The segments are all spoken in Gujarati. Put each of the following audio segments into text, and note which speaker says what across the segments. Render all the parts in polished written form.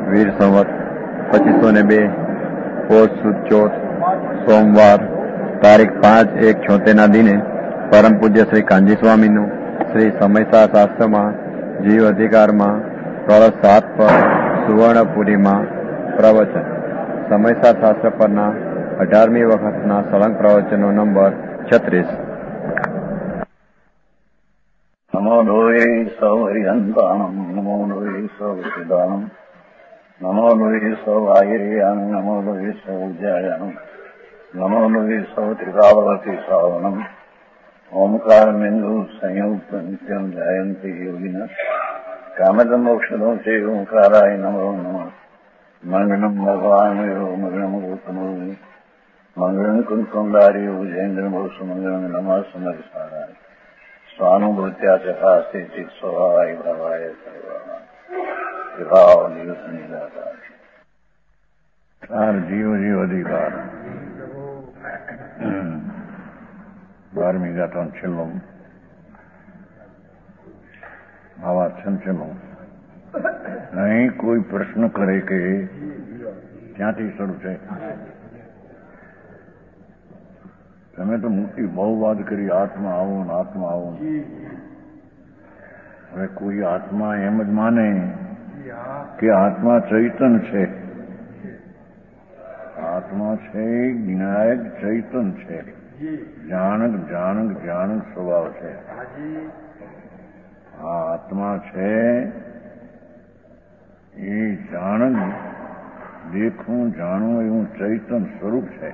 Speaker 1: વીર સંવત 2502 પોષ સુદ ચોથ સોમવાર તારીખ 5/1/76 દિને પરમ પૂજ્ય શ્રી કાંજી સ્વામીનું શ્રી સમયસા શાસ્ત્રમાં જીવ અધિકારમાં કળશ 7 પર સુવર્ણપુરીમાં પ્રવચન. સમયસા શાસ્ત્ર પરના 18મી વખતના સળંગ પ્રવચનો નંબર 36.
Speaker 2: નમો લોહે સૌ હરિહંતાણમ, નમો લોહે સૌ સિદ્ધાણમ, નમો લોહે સૌ આયર્યાણ, નમો લોહે સૌ ઉજ્જાયાણમ, નમો લોહે સૌ ત્રિકાવતી શ્રાવણમ, ઓમકાર બિંદુ સંયુક્ત નિત્યમ જાયંતી યોગિના કામદ મોક્ષદો છે ઓંકારાય નમો નમઃ. મંગલમ ભગવાન મંગલમ ગૌતમ મંગલમ કુંકુંડારી ઉજેન્દ્ર ભૂષ મંગલમ નમઃ સમર્ષારાય સ્વાનુભૂત્યા ચકાસ્તે ચિત સ્વભાવાય ભાવાય સર્વા દિવસ નિરાકાર ચાર જીવ અધિકાર 12મી ગાથાનો છેલ્લો આવા છંછનો. અહીં કોઈ પ્રશ્ન કરે કે ક્યાંથી શરૂ છે? તમે તો મોટી બહુ વાત કરી, આત્મા આવો ને આત્મા આવો. હવે કોઈ આત્મા એમ જ માને કે આત્મા ચૈતન છે, આત્મા છે જ્ઞાયક ચૈતન છે, જાણક જાણક જાણક સ્વભાવ છે. આ આત્મા છે એ જાણક દેખવું જાણવું એવું ચૈતન સ્વરૂપ છે.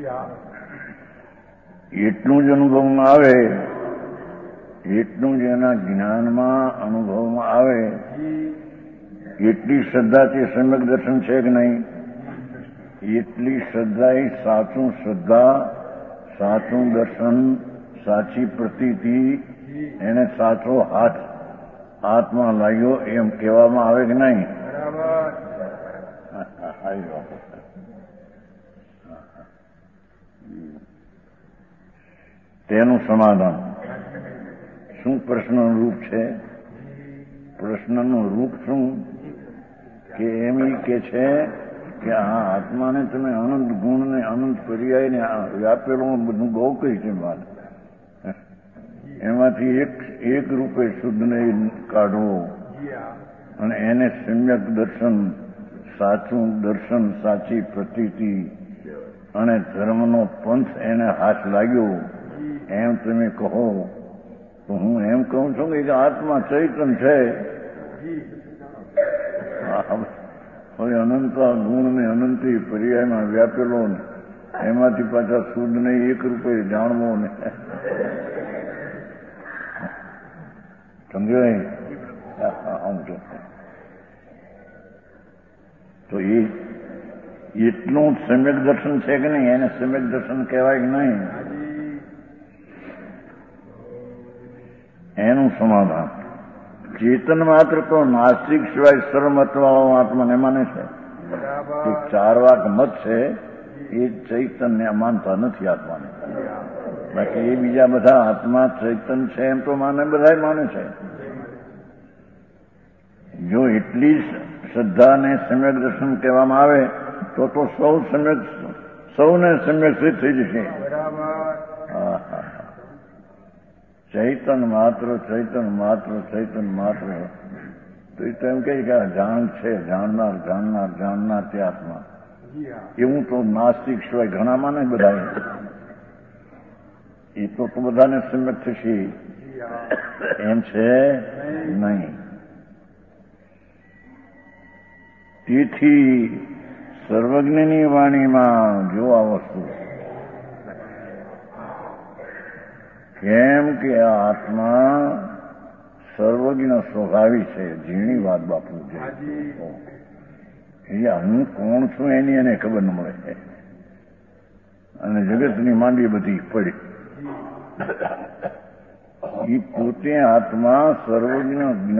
Speaker 2: એટલું જ અનુભવમાં આવે, એટલું જ એના જ્ઞાનમાં અનુભવમાં આવે, એટલી શ્રદ્ધાથી સમ્યક દર્શન છે કે નહીં? એટલી શ્રદ્ધા એ સાચું શ્રદ્ધા, સાચું દર્શન, સાચી પ્રતીતિ, એને સાચો હાથ હાથમાં લાગ્યો એમ કહેવામાં આવે કે નહીં? તેનું સમાધાન શું પ્રશ્નનું રૂપ છે? પ્રશ્નનું રૂપ શું કે એમ કે છે કે આ આત્માને તમે અનંત ગુણને અનંત પર્યાયને વ્યાપેલું બધું બહુ કઈ છે વાત. એમાંથી એક રૂપે શુદ્ધને કાઢવો અને એને સમ્યક દર્શન, સાચું દર્શન, સાચી પ્રતીતિ અને ધર્મનો પંથ એને હાથ લાગ્યો એમ તમે કહો તો હું એમ કહું છું કે આત્મા ચૈતન છે. હવે અનંત ગુણ ને અનંતી પર્યાયમાં વ્યાપેલો ને એમાંથી પાછા શુદ્ધ ને એક રૂપે જાણવો ને સમજાય? તો એ એટલું સમ્યક દર્શન છે કે નહીં? એને સમ્યક દર્શન કહેવાય કે નહીં? એનું સમાધાન ચેતન માત્ર તો નાસ્તિક સિવાય સર્વમતવાળો આત્માને માને છે. ચાર વાક મત છે એ ચૈતન્ય માનતા નથી આત્માને. બાકી એ બીજા બધા આત્મા ચૈતન છે એમ તો માને, બધા માને છે. જો એટલી શ્રદ્ધાને સમ્યક દર્શન કહેવામાં આવે તો સૌને સમ્યક સિદ્ધ થઈ જશે. ચૈતન માત્ર ચૈતન માત્ર ચૈતન માત્ર તો એ તો એમ કહે કે જાણ છે, જાણનાર જાણનાર જાણનાર તે આત્મા. એવું તો નાસ્તિક સિવાય ઘણા માને બધા. એ તો બધાને સમ્યક થશે એમ છે નહીં. તેથી સર્વજ્ઞની વાણીમાં જો આ વસ્તુ કેમ કે આ આત્મા સર્વજ્ઞ સ્વભાવી છે. ઝીણી વાત બાપુ છે. હું કોણ છું એની એને ખબર ન મળે અને જગતની માંડી બધી પડી. એ પોતે આત્મા સર્વજ્ઞ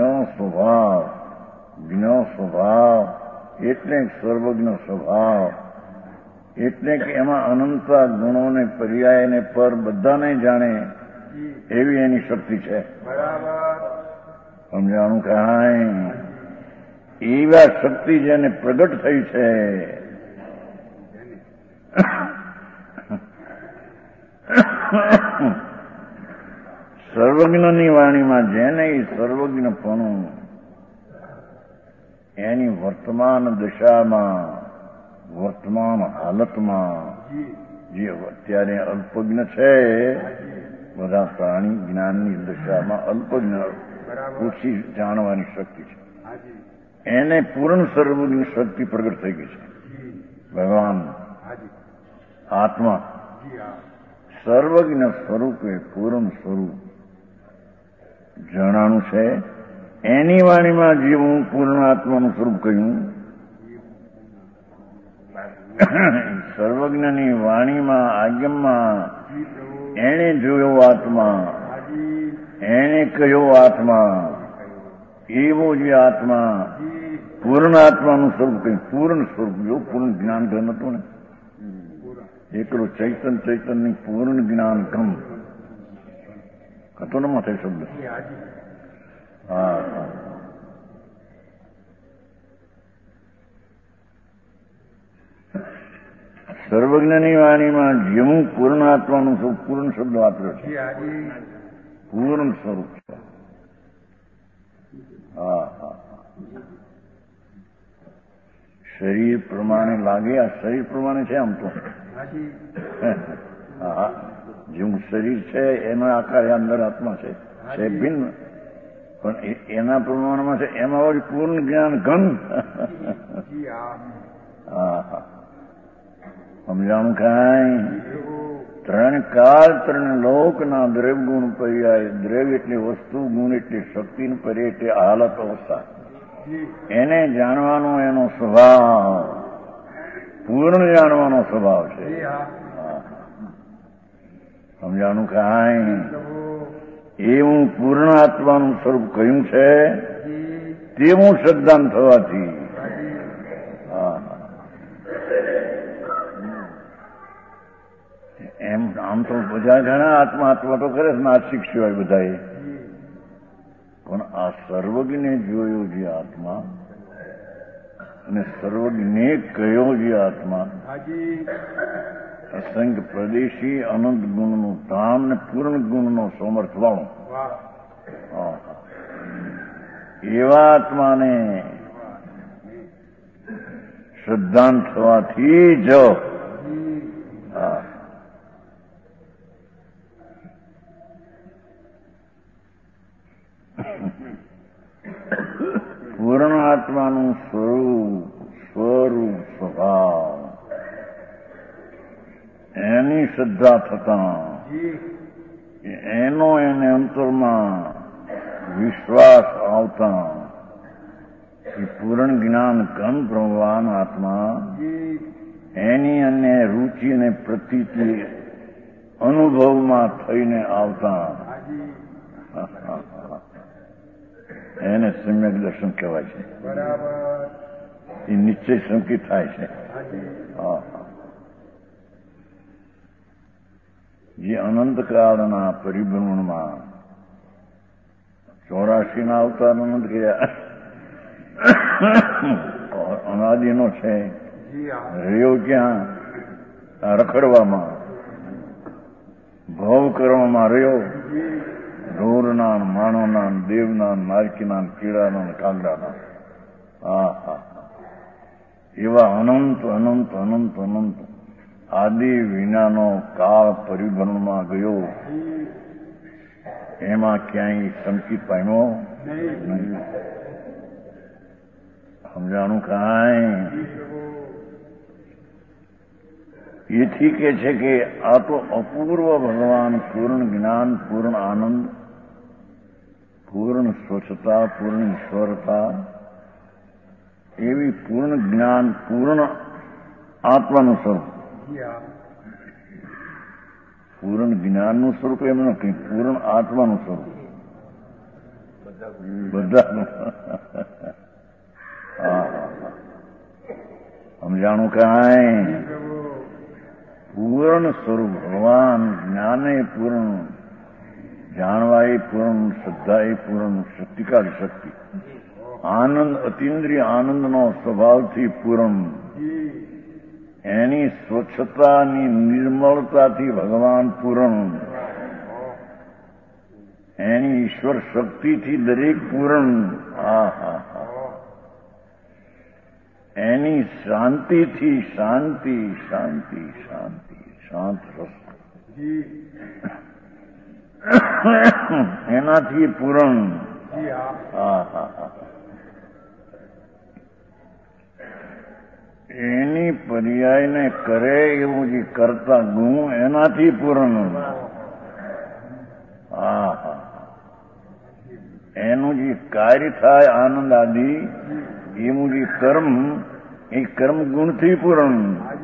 Speaker 2: જ્ઞ સ્વભાવ એટલે સર્વજ્ઞ સ્વભાવ એટલે કે એમાં અનંતા ગુણોને પર્યાયને પર બધાને જાણે એવી એની શક્તિ છે. સમજાણું કાંઈ એવા શક્તિ જેને પ્રગટ થઈ છે સર્વજ્ઞની વાણીમાં જેને સર્વજ્ઞપણું એની વર્તમાન દશામાં વર્તમાન હાલતમાં જે અત્યારે અલ્પજ્ઞ છે બધા પ્રાણી જ્ઞાનની દશામાં અલ્પજ્ઞ ઓછી જાણવાની શક્તિ છે એને પૂર્ણ સર્વજ્ઞ શક્તિ પ્રગટ થઈ ગઈ છે ભગવાન આત્મા સર્વજ્ઞ સ્વરૂપે પૂર્ણ સ્વરૂપ જણાનું છે એની વાણીમાં જે હું પૂર્ણ આત્માનું સ્વરૂપ કહ્યું સર્વજ્ઞની વાણીમાં આગમમાં એને જોયો આત્મા એને કહ્યો આત્મા એવો જે આત્મા પૂર્ણ આત્માનું સ્વરૂપ કહ્યું પૂર્ણ સ્વરૂપ જો પૂર્ણ જ્ઞાન ઘન હતું ને એકલો ચૈતનની પૂર્ણ જ્ઞાન ઘન હતો ને માથે શબ્દ હા સર્વજ્ઞની વાણીમાં જેવું પૂર્ણ આત્માનું સ્વરૂપ પૂર્ણ શબ્દ વાપર્યો છે પૂર્ણ સ્વરૂપ છે હા હા શરીર પ્રમાણે લાગે આ શરીર પ્રમાણે છે આમ તો હા જેવું શરીર છે એનો આકાર અંદર આત્મા છે ભિન્ન પણ એના પ્રમાણમાં છે એમાં વળી પૂર્ણ જ્ઞાન ઘન હા હા સમજાણું કાંઈ ત્રણ કાળ ત્રણ લોકના દ્રવ્ય ગુણ પર્યાય દ્રવ્ય એટલે વસ્તુ ગુણ એટલે શક્તિ પર્યાય એટલે હાલત અવસ્થા એને જાણવાનો એનો સ્વભાવ પૂર્ણ જાણવાનો સ્વભાવ છે સમજાણું કાંઈ એવું પૂર્ણ આત્માનું સ્વરૂપ કહ્યું છે તેવું શ્રદ્ધાન થવાથી એમ આમ તો બધા ઘણા આત્મા તો કરે નાસ્તિક સિવાય બધાએ પણ આ સર્વજ્ઞને જોયો જે આત્મા અને સર્વજ્ઞને કયો જે આત્મા અસંખ્ય પ્રદેશી અનંત ગુણનું ધામ ને પૂર્ણ ગુણનો સમર્થ વાળું એવા આત્માને શ્રદ્ધાન થવાથી જ પૂર્ણ આત્માનું સ્વરૂપ સ્વભાવ એની શ્રદ્ધા થતા એનો એને અંતરમાં વિશ્વાસ આવતા એ પૂર્ણ જ્ઞાન ઘન ભગવાન આત્મા એની અને રુચિ અને પ્રતીતિ અનુભવમાં થઈને આવતા એને સમ્યક દર્શન કહેવાય છે એ નિશ્ચય સંકિત થાય છે જે અનંતકાળના પરિભ્રમણમાં 84 અવતાર અનંત કર્યા અનાદિનો છે રહ્યો ક્યાં રખડવામાં ભવ કરવામાં રહ્યો ઢોરના માણોના દેવના નારકીના કીડાના કાગડાના એવા અનંત અનંત અનંત અનંત આદિ વિનાનો કાળ પરિભ્રમણમાં ગયો એમાં ક્યાંય સંકિત પામ્યો નહીં સમજાણું કાંઈ એથી કે છે કે આ તો અપૂર્વ ભગવાન પૂર્ણ જ્ઞાન પૂર્ણ આનંદ પૂર્ણ સ્વચ્છતા પૂર્ણ ઈશ્વરતા એવી પૂર્ણ જ્ઞાન પૂર્ણ આત્માનું સ્વરૂપ પૂર્ણ જ્ઞાનનું સ્વરૂપ એમ નથી પૂર્ણ આત્માનું સ્વરૂપ બધાનું સમજાણું કાંઈ પૂર્ણ સ્વરૂપ ભગવાન જ્ઞાને પૂર્ણ જાણવા એ પૂર્ણ શ્રદ્ધા એ પૂર્ણ શક્તિકાળી શક્તિ આનંદ અતિન્દ્રિય આનંદનો સ્વભાવથી પૂર્ણ, એની સ્વચ્છતાની નિર્મળતાથી ભગવાન પૂર્ણ, એની ઈશ્વર શક્તિથી દરેક પૂર્ણ, એની શાંતિથી શાંતિ શાંતિ શાંતિ શાંત રસ, એનાથી પૂર્ણ. એની પર્યાયને કરે એવું જે કરતા ગુણ, એનાથી પૂર્ણ. એનું જે કાર્ય થાય આનંદ આદિ, એવું જે કર્મ, એ કર્મ ગુણથી પૂર્ણ.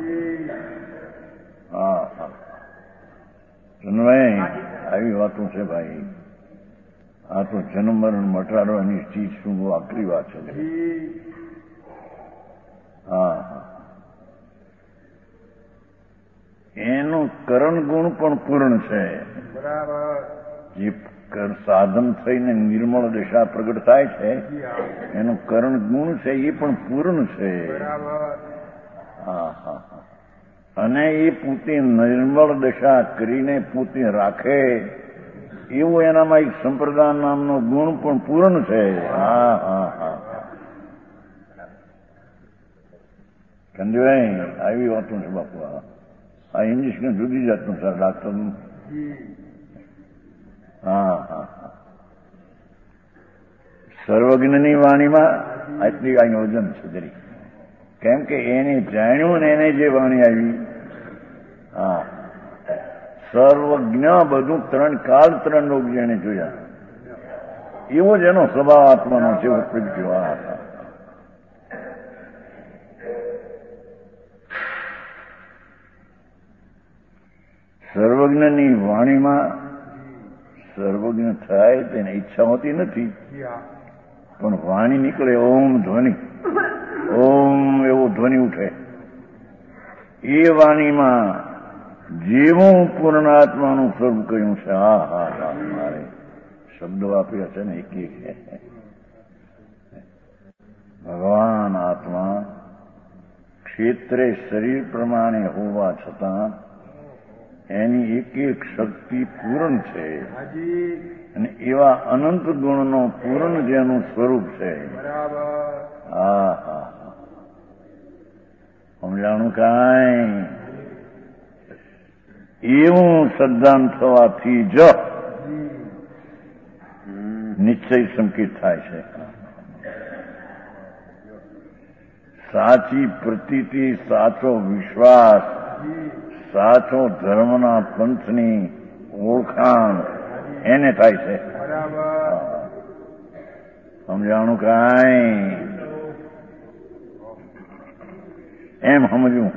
Speaker 2: આવી વાતો છે ભાઈ. આ તો જન્મ મરણ મટાડવાની ચીજ શું બહુ આકરી વાત છે. એનું કરણ ગુણ પણ પૂર્ણ છે. જે સાધન થઈને નિર્મળ દશા પ્રગટ થાય છે, એનું કરણ ગુણ છે, એ પણ પૂર્ણ છે. અને એ પોતે નિર્મળ દશા કરીને પોતે રાખે એવો એનામાં એક સંપ્રદાન નામનો ગુણ પણ પૂર્ણ છે. સંજયભાઈ, આવી વાતો છે બાપુ. આ ઇંગ્લિશને જુદી જાતનું સર ડાક્ટરનું. સર્વજ્ઞની વાણીમાં આટલી કાંઈ વજન છે દરેક. કેમ કે એને જાણ્યું ને એને જે વાણી આવી. સર્વજ્ઞ બધું ત્રણ કાળ ત્રણ લોક જેને જોયા, એવો જ એનો સ્વભાવ આત્માનો છે. પ્રગટ્યો. સર્વજ્ઞની વાણીમાં સર્વજ્ઞ થાય તેની ઈચ્છા હોતી નથી, પણ વાણી નીકળે ઓમ ધ્વનિ, ઓમ એવો ધ્વનિ ઉઠે. એ વાણીમાં જેવું પૂર્ણાત્માનું સ્વરૂપ કહ્યું છે. મારે શબ્દો આપ્યા છે ને એક એક. ભગવાન આત્મા ક્ષેત્રે શરીર પ્રમાણે હોવા છતાં એની એક એક શક્તિ પૂર્ણ છે, અને એવા અનંત ગુણનો પૂર્ણ જેનું સ્વરૂપ છે. સમજાણું કાંઈ? એવું સદ્ધાન થવાથી જ નિશ્ચય સંકેત થાય છે. સાચી પ્રતીતિ, સાચો વિશ્વાસ, સાચો ધર્મના પંથની ઓળખાણ એને થાય છે. સમજાણું કાંઈ? એમ સમજવું.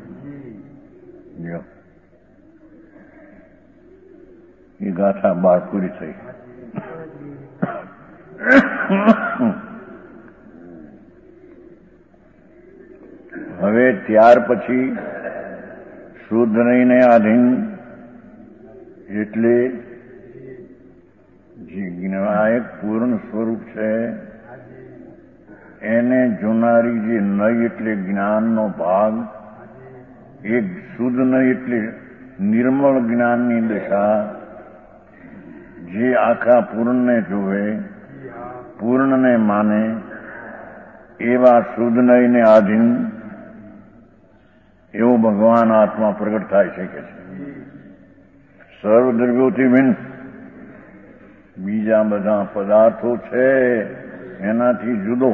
Speaker 2: એ ગાથા બાર પૂરી થઈ. હવે ત્યાર પછી શુદ્ધ રહીને આધીન, એટલે જે જ્ઞાયક પૂર્ણ સ્વરૂપ છે એને જોનારી જે નય એટલે જ્ઞાનનો ભાગ, એક શુદ્ધ નય એટલે નિર્મળ જ્ઞાનની દશા, જે આખા પૂર્ણને જોવે, પૂર્ણને માને, એવા શુદ્ધ નયને આધીન એવો ભગવાન આત્મા પ્રગટ થાય છે કે સર્વદ્રવ્યોથી ભિન્ન બીજા બધા પદાર્થો છે એનાથી જુદો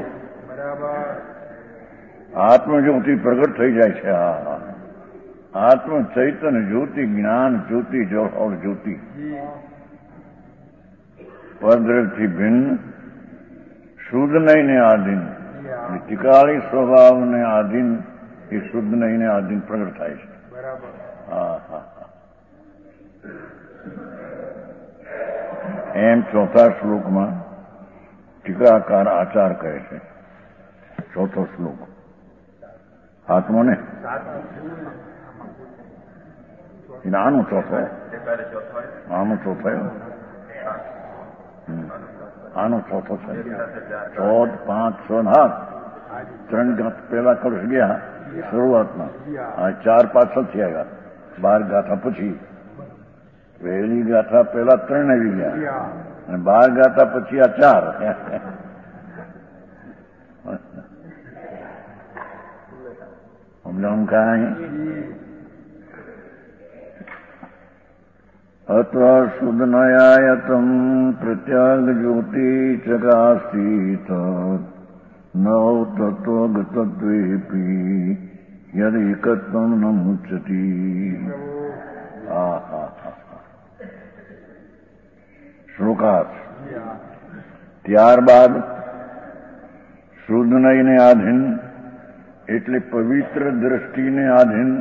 Speaker 2: આત્મજ્યોતિ પ્રગટ થઈ જાય છે. આત્મ ચૈતન્ય જ્યોતિ, જ્ઞાન જ્યોતિ, જળ જ્યોતિ, પરદ્રવ્યથી ભિન્ન શુદ્ધ નયને આધીન, ટીકાળી સ્વભાવને આધીન એ શુદ્ધ નહીને આધીન પ્રગટ થાય છે. એમ ચોથા શ્લોકમાં ટીકાકાર આચાર કહે છે. ચોથો શ્લોક આત્મો ને આનો ચોથો, આનો ચોથો. આનો ચોથો છે. 14, 5, 6 ને 8 3 ગાથા પહેલા કળશ ગયા શરૂઆતમાં, આ 4 પાછળથી આવ્યા. 12 ગાથા પછી પહેલી ગાથા પહેલા 3 આવી ગયા અને 12 ગાથા પછી આ 4. સમજાવું કાંઈ? અથવા શુદ્ધનયાયતમ પ્રત્યાગ જ્યોતિ ચકાસ્તિત નવ તત્વગતત્વેપી યદ એકત્વમ ન મુચ્યતિ. શ્લોકાર્થ. ત્યારબાદ શુદ્ધ નયને આધીન એટલે પવિત્ર દ્રષ્ટિને આધીન,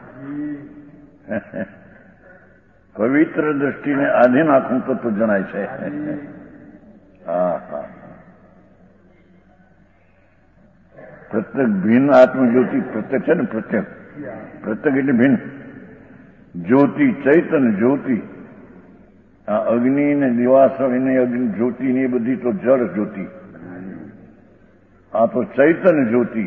Speaker 2: પવિત્ર દ્રષ્ટિને આધીન આખું તત્વ જણાય છે. પ્રત્યેક ભિન્ન આત્મજ્યોતિ પ્રત્યેક છે ને, પ્રત્યેક પ્રત્યેક એટલે ભિન્ન જ્યોતિ, ચૈતન્ય જ્યોતિ. આ અગ્નિ ને દિવાસળી ને અગ્નિ જ્યોતિ ને એ બધી તો જળ જ્યોતિ, આ તો ચૈતન્ય જ્યોતિ.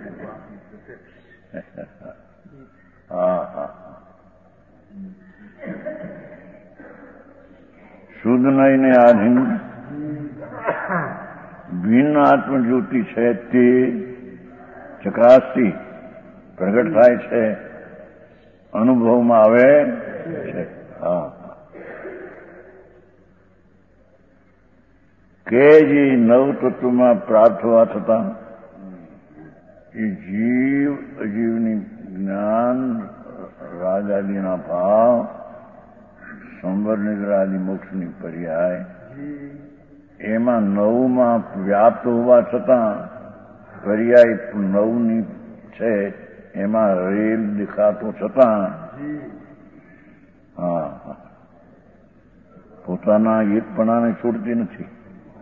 Speaker 2: શુદ્ધ નયને આધીન ભિન્ન આત્મજ્યોતિ છે તે ચકાસતી પ્રગટ થાય છે, અનુભવમાં આવે છે. કે જે નવ તત્વમાં પ્રાપ્ત હોવા છતાં એ જીવ અજીવની જ્ઞાન રાગાદિના ભાવ સંવર નિદ્રા આદિ મોક્ષની પર્યાય એમાં નવમાં વ્યાપ્ત હોવા છતાં પર્યાય નવની છે એમાં રેલ દેખાતો છતાં પોતાના એકપણાને છોડતી નથી.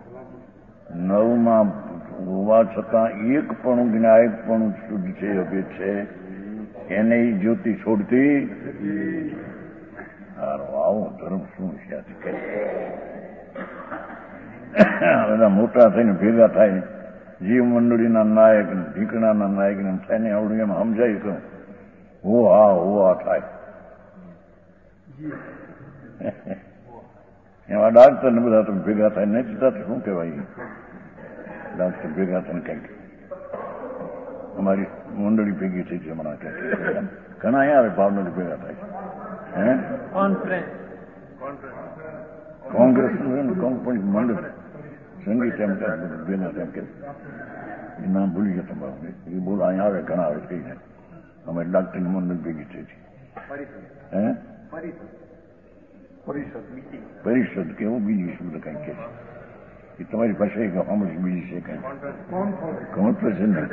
Speaker 2: નવમાં હોવા છતાં એકપણું જ્ઞાયકપણું શુદ્ધ છે, યોગ્ય છે, એને એ જ્યોતિ છોડતી. આવો ધર્મ શું છે? બધા મોટા થઈને ભેગા થાય, જીવ મંડળીના નાયક ઢીકણાના નાયક ને થઈને આવડું એમ સમજાય તો હો આ થાય. એમાં ડાક્ટર ને બધા તમે ભેગા થાય નહીં થતા શું કહેવાય? ડાક્ટર ભેગા થઈને કંઈક અમારી મંડળી ભેગી થઈ છે હમણાં કંઈક ઘણા અહીંયા ભાવનગર ભેગા થાય છે. કોંગ્રેસ મંડળ સંગીત એમ ભેગા તેમ કે એ નામ ભૂલી ગયા તમારું. એ બોલ અહીંયા આવે ઘણા આવે થઈ જાય. અમારી ડાક્ટરની મંડળ ભેગી થઈ છે. પરિષદ કે એવું બીજી શબ્દ કંઈક કે છે એ તમારી પાસે હમણાં બીજી છે કંઈક કોન્ફરન્સ નહીં,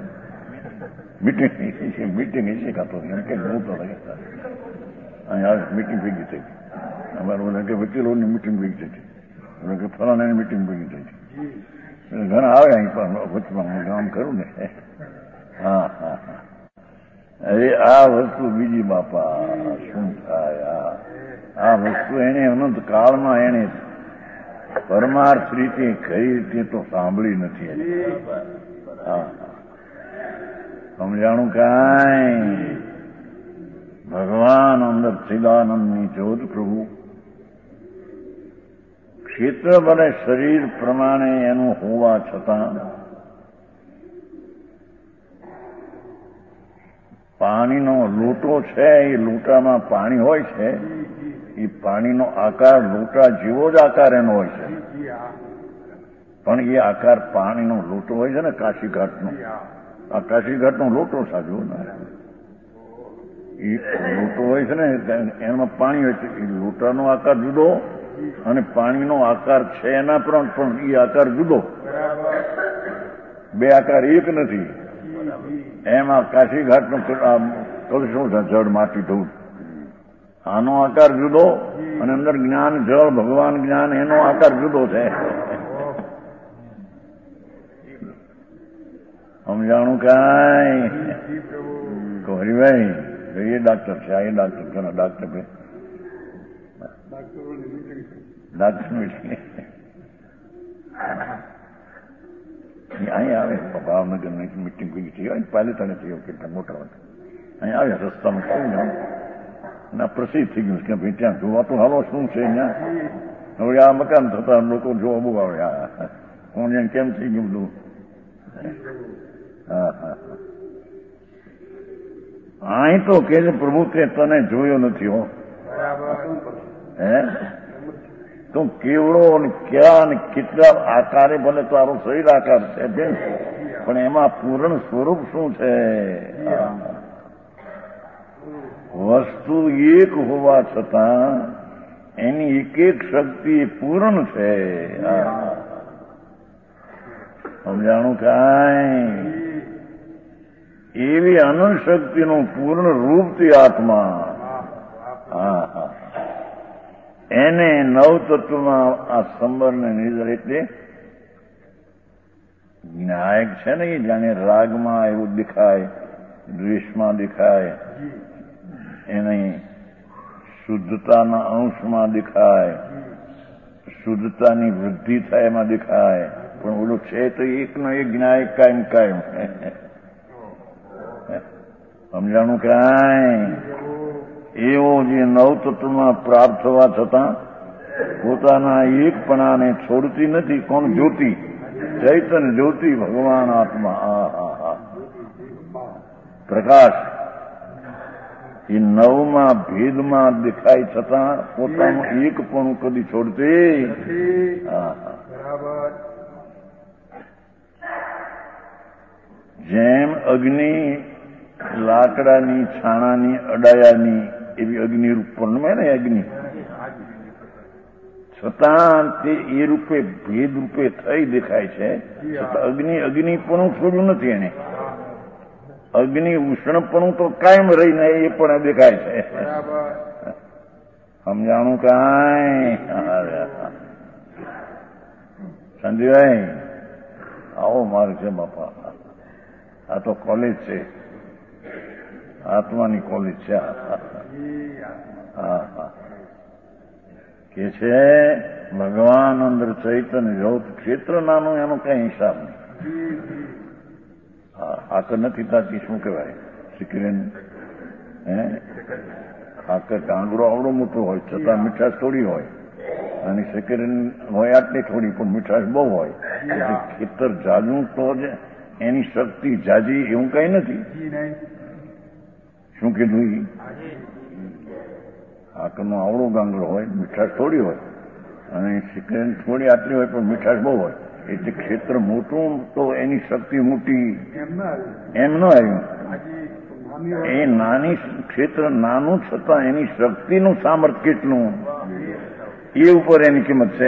Speaker 2: મીટિંગ છે કાતો એમ કે બહુ તો અહીંયા મીટિંગ ભેગી થઈ. અમારે કે વકીલોની મીટિંગ ભેગી થઈ હતી, કે ફલાણાની મીટિંગ ભેગી થઈ હતી. ઘણા આવે અહીં પણ વચમાં હું કામ કરું ને. અરે આ વસ્તુ બીજી બાપા શું થાય? આ વસ્તુ એને અનંત કાળમાં એને પરમાર્થ રીતે કઈ રીતે તો સાંભળી નથી. સમજાણું કાંઈ? ભગવાન અંદર સચ્ચિદાનંદની જ્યોત પ્રભુ ક્ષેત્ર બને શરીર પ્રમાણે એનું હોવા છતાં પાણીનો લોટો છે, એ લોટામાં પાણી હોય છે, એ પાણીનો આકાર લોટા જેવો જ આકાર એનો હોય છે, પણ એ આકાર પાણીનો લોટો હોય છે ને કાશીઘાટનો. આ કાશીઘાટનો લોટો સાજો ને એ લોટો હોય છે ને એમાં પાણી હોય છે. એ લોટાનો આકાર જુદો અને પાણીનો આકાર છે એના પણ એ આકાર જુદો. બે આકાર એક નથી. એમાં કાશીઘાટનો કલશું છે જળ માટી ધૂળ, આનો આકાર જુદો અને અંદર જ્ઞાન જળ ભગવાન જ્ઞાન એનો આકાર જુદો છે. સમજાણું કાંઈ? હરિભાઈ એ ડાક્ટર છે, આ એ ડાક્ટર ઘણા ડાક્ટર ડાક્ટર અહીં આવે ભાવનગરની મિટિંગ કોઈ થઈ હોય પાલિતાને થઈ હોય કેટલા મોટા હોય અહીં આવે રસ્તામાં કહ્યું ને પ્રસિદ્ધ થઈ ગયું કે ભાઈ ત્યાં જોવાતું હાલો શું છે ત્યાં હવે આ મકાન થતા લોકો જોવા બહુ આવે કોણ ત્યાં કેમ થઈ ગયું બધું હા હા અહીં તો કે પ્રભુ કે તને જોયો નથી હો હે તું કેવડો ને ક્યાં ને કેટલા આકારે ભલે તારો શરીર આકાર છે પણ એમાં પૂર્ણ સ્વરૂપ શું છે વસ્તુ એક હોવા છતાં એની એક એક શક્તિ પૂર્ણ છે સમજાણું કાંઈ એવી અનંત શક્તિનું પૂર્ણ રૂપથી આત્મા હા હા એને નવતત્વમાં આ સંબરને નિર્ધાર એટલે જ્ઞાયક છે ને એ જાણે રાગમાં એવું દેખાય દ્વેષમાં દેખાય એની શુદ્ધતાના અંશમાં દેખાય શુદ્ધતાની વૃદ્ધિ થાય એમાં દેખાય પણ ઓલું છે તો એકનો એક જ્ઞાયક કાયમ કાયમ સમજાણું કાંઈ એવો જે નવતત્વમાં પ્રાપ્ત થવા છતાં પોતાના એકપણાને છોડતી નથી કોણ જ્યોતિ ચૈતન્ય જ્યોતિ ભગવાન આત્મા પ્રકાશ એ નવમાં ભેદમાં દેખાય છતાં પોતાનું એકપણું કદી છોડતી જેમ અગ્નિ લાકડાની છાણાની અડાયાની એવી અગ્નિ રૂપ પણ ને અગ્નિ છતાં તે એ રૂપે ભેદ રૂપે થઈ દેખાય છે છતાં અગ્નિ પણ છોડ્યું નથી એને અગ્નિ ઉષ્ણપણું તો કાયમ રહીને એ પણ દેખાય છે સમજાણું કાંઈ સંજયભાઈ આવો માર્ગ છે બાપા આ તો કોલેજ છે આત્માની કોલેજ છે કે છે ભગવાન અંદર ચૈતન્ય જ્યોત ક્ષેત્ર નાનું એનો કઈ હિસાબ નહીં આકર નથી તાતી શું કહેવાય સિકરેન આકર કાંગડો આવડો મોટો હોય છતાં મીઠાશ થોડી હોય અને સિકરેન હોય આટલી થોડી પણ મીઠાશ બહુ હોય એટલે ખેતર જાજુ તો જ એની શક્તિ જાજી એવું કઈ નથી શું કીધું આકરનો આવડો ગાંગડો હોય મીઠાશ થોડી હોય અને સિકરેન થોડી આટલી હોય પણ મીઠાશ બહુ હોય એટલે ક્ષેત્ર મોટું તો એની શક્તિ મોટી એમ ન આવ્યું એ નાની ક્ષેત્ર નાનું છતાં એની શક્તિનું સામર્થ્ય કેટલું એ ઉપર એની કિંમત છે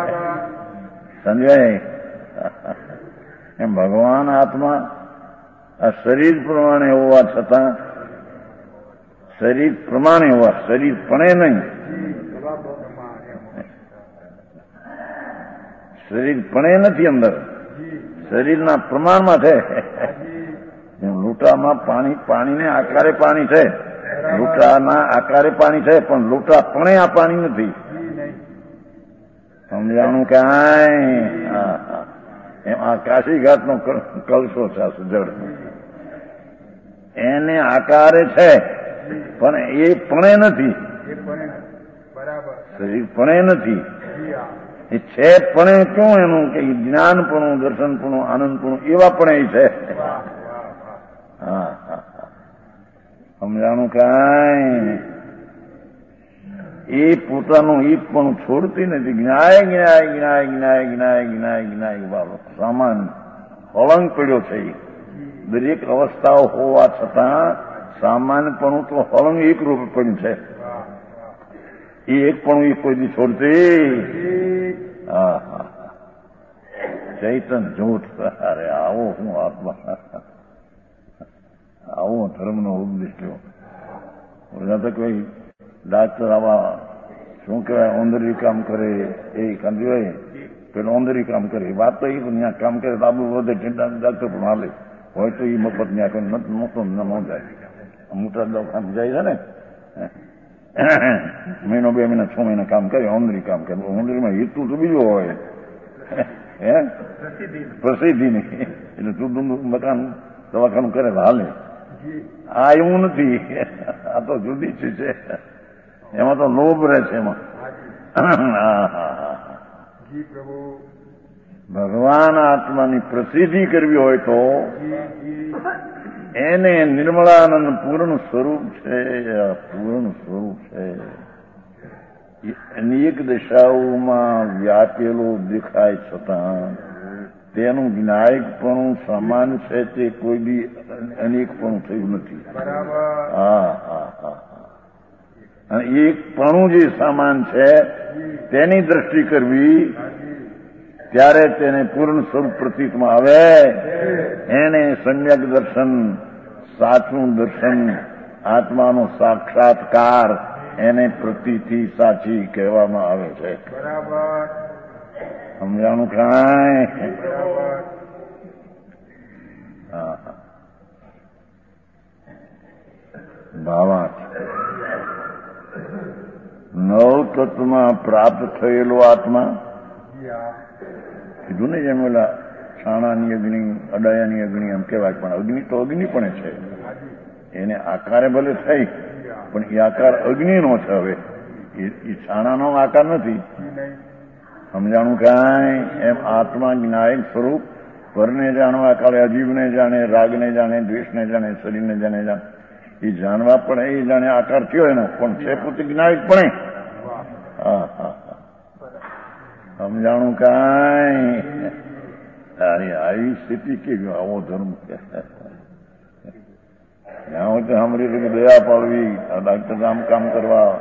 Speaker 2: સમજાય એમ ભગવાન આત્મા આ શરીર પ્રમાણે હોવા છતાં શરીર પ્રમાણે હોવા શરીર પણ નહીં શરીર પણ નથી અંદર શરીરના પ્રમાણમાં છે લોટામાં પાણીને આકારે પાણી છે લોટાના આકારે પાણી છે પણ લોટા પણ આ પાણી નથી સમજાણું કાંઈ એમ આ કાશીઘાટનો કલશો છે જળ એને આકારે છે પણ એ પણ નથી શરીર પણ નથી એ છે પણ શું એનું કે જ્ઞાનપણું દર્શનપણું આનંદપણું એવા પણ એ છે સમજાણું કાંઈ એ પોતાનું એક પણ છોડતી નથી જ્ઞાય જ્ઞાય જ્ઞાય જ્ઞાય જ્ઞાય જ્ઞાય જ્ઞાય બાબો સામાન હળંગ પડ્યો છે દરેક અવસ્થાઓ હોવા છતાં સામાન્યપણું તો હળંગ એક રૂપ પડ્યું છે એ એક પણ એ કોઈ દી છોડતી ચૈતન જ્યોત અરે આવો હું આત્મા આવો ધર્મનો ઉપદેશ લ્યો બધા તો કોઈ ડાક્ટર આવા શું કહેવાય ઓંદરી કામ કરે એ કાંદી પેલો ઓંદરી કામ કરે વાત તો એ ત્યાં કામ કરે તો આબુ વધે ડાક્ટર પણ હાલે હોય તો એ મફત ત્યાં મોટો ન જાય મોટા દવાખાને જાય છે ને મહિનો 2 મહિના 6 મહિના કામ કરે ઓંદરી કામ કરે ઓંદરીમાં હેતુ તો બીજો હોય હે પ્રસિદ્ધિની એટલે જુદું મકાન દવાખાનું કરે હાલે. આ એવું નથી, આ તો જુદી ચીજ છે, એમાં તો લોભ રહે છે એમાં. ભગવાન આત્માની પ્રસિદ્ધિ કરવી હોય તો એને નિર્મળાનંદ પૂર્ણ સ્વરૂપ છે, પૂર્ણ સ્વરૂપ છે. અનેક દશાઓમાં વ્યાપેલો દેખાય છતાં તેનું વિનાયકપણું સમાન છે, તે કોઈ બી અનેકપણું થયું નથી. અને એકપણું જે સમાન છે તેની દ્રષ્ટિ કરવી, ત્યારે તેને પૂર્ણ સ્વરૂપ પ્રતીતમાં આવે. એને સમ્યક દર્શન, સાચું દર્શન, આત્માનો સાક્ષાત્કાર, એને પ્રતીતિ સાચી કહેવામાં આવે છે. સમજાણું કાંઈ? ભાવાર્થ નવ તત્વમાં પ્રાપ્ત થયેલો આત્મા કીધું ને, જેમ ઓલા છાણાની અગ્નિ, અડાયાની અગ્નિ એમ કહેવાય, પણ અગ્નિ તો અગ્નિ પણ છે. એને આકારે ભલે થઈ, પણ એ આકાર અગ્નિનો છે. હવે એ છાણાનો આકાર નથી. સમજાણું કાંઈ? એમ આત્મા જ્ઞાયક સ્વરૂપ પરને જાણવા કાળે અજીવને જાણે, રાગને જાણે, દ્વેષને જાણે, શરીરને જાણે, એ જાણવા પડે, એ જાણે આકાર થયો એનો, પણ છે પોતે જ્ઞાયક પણ. સમજાણું કાંઈ? આવી સ્થિતિ કેવી, આવો ધર્મ ત્યાં હોય તો સાંભળી દયા પાડવી, ડાક્ટર આમ કામ કરવા.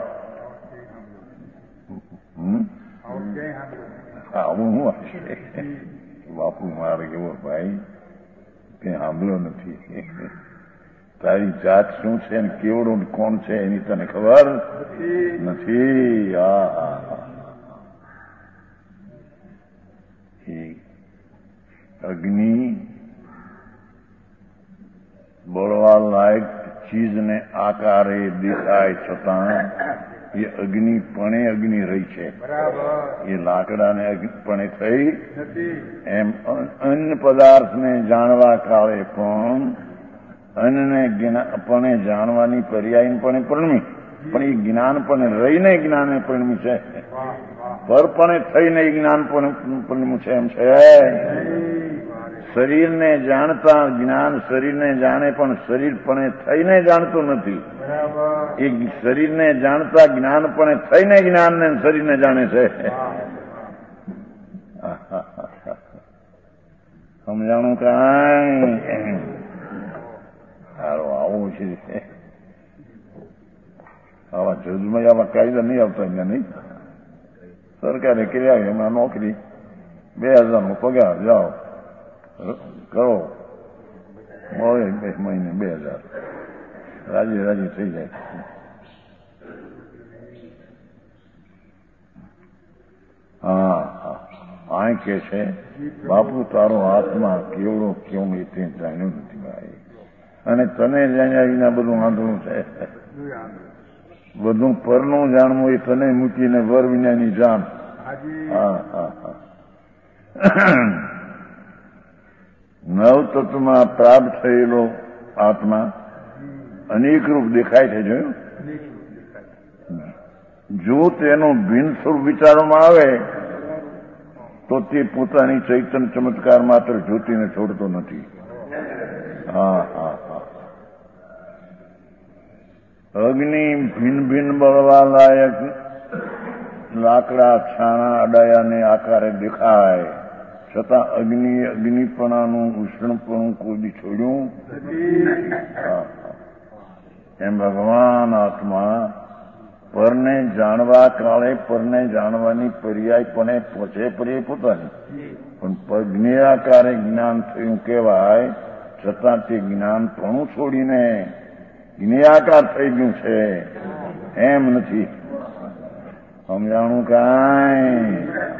Speaker 2: આવું શું હશે? બાપુ મારે કેવો ભાઈ કે સાંભળ્યો નથી. તારી જાત શું છે ને કેવડો કોણ છે એની તને ખબર નથી. અગ્નિ બળવા લાયક ચીજને આકારે દેખાય છતાં એ અગ્નિપણે અગ્નિ રહી છે. એ લાકડાને અગ્નિપણે થઈ, એમ અન્ન પદાર્થને જાણવા કાળે પણ અન્નને પણ જાણવાની પર્યાયપણે પરણમી, પણ એ જ્ઞાનપણે રહીને જ્ઞાને પરણમી છે. પરપણે થઈને જ્ઞાન પરણવું છે એમ છે. શરીરને જાણતા જ્ઞાન શરીરને જાણે, પણ શરીરપણે થઈને જાણતું નથી. એ શરીરને જાણતા જ્ઞાનપણે થઈને જ્ઞાનને શરીરને જાણે છે. સમજાણું કાંઈ? સારું, આવું છે. આવા જજમાં આવા કાયદા નહીં આવતા અહીંયા, નહીં? સરકારે કર્યા એમાં નોકરી 2000 પગાર, જાઓ કરો, મળે 1 મહિને 2000, રાજી રાજી થઈ જાય. આ કે છે બાપુ તારો આત્મા કેવડો કેવું એ તે જાણ્યું નથી ભાઈ, અને તને જાણ્યા વિના બધું વાંધવું છે. બધું પરનું જાણવું એ તને મૂકીને વર વિનાની જાણ. નવ તત્વમાં પ્રાપ્ત થયેલો આત્મા અનેક રૂપ દેખાય છે. જોયું? જો તેનું ભિન્ન સ્વરૂપ વિચારવામાં આવે તો તે પોતાની ચૈતન્ય ચમત્કાર માત્ર જ્યોતિને છોડતો નથી. અગ્નિ ભિન્ન ભિન્ન બળવા લાયક લાકડા, છાણા, અડાયાને આકારે દેખાય, છતાં અગ્નિપણાનું ઉષ્ણપણું કોઈ છોડ્યું. એમ ભગવાન આત્મા પરને જાણવા કાળે પરને જાણવાની પર્યાયપણે પહોંચે પર્યાય પોતાની, પણ જ્ઞેયાકારે જ્ઞાન થયું કહેવાય, છતાં તે જ્ઞાનપણું છોડીને જ્ઞેયાકાર થઈ ગયું છે એમ નથી. સમજાણું કાંઈ?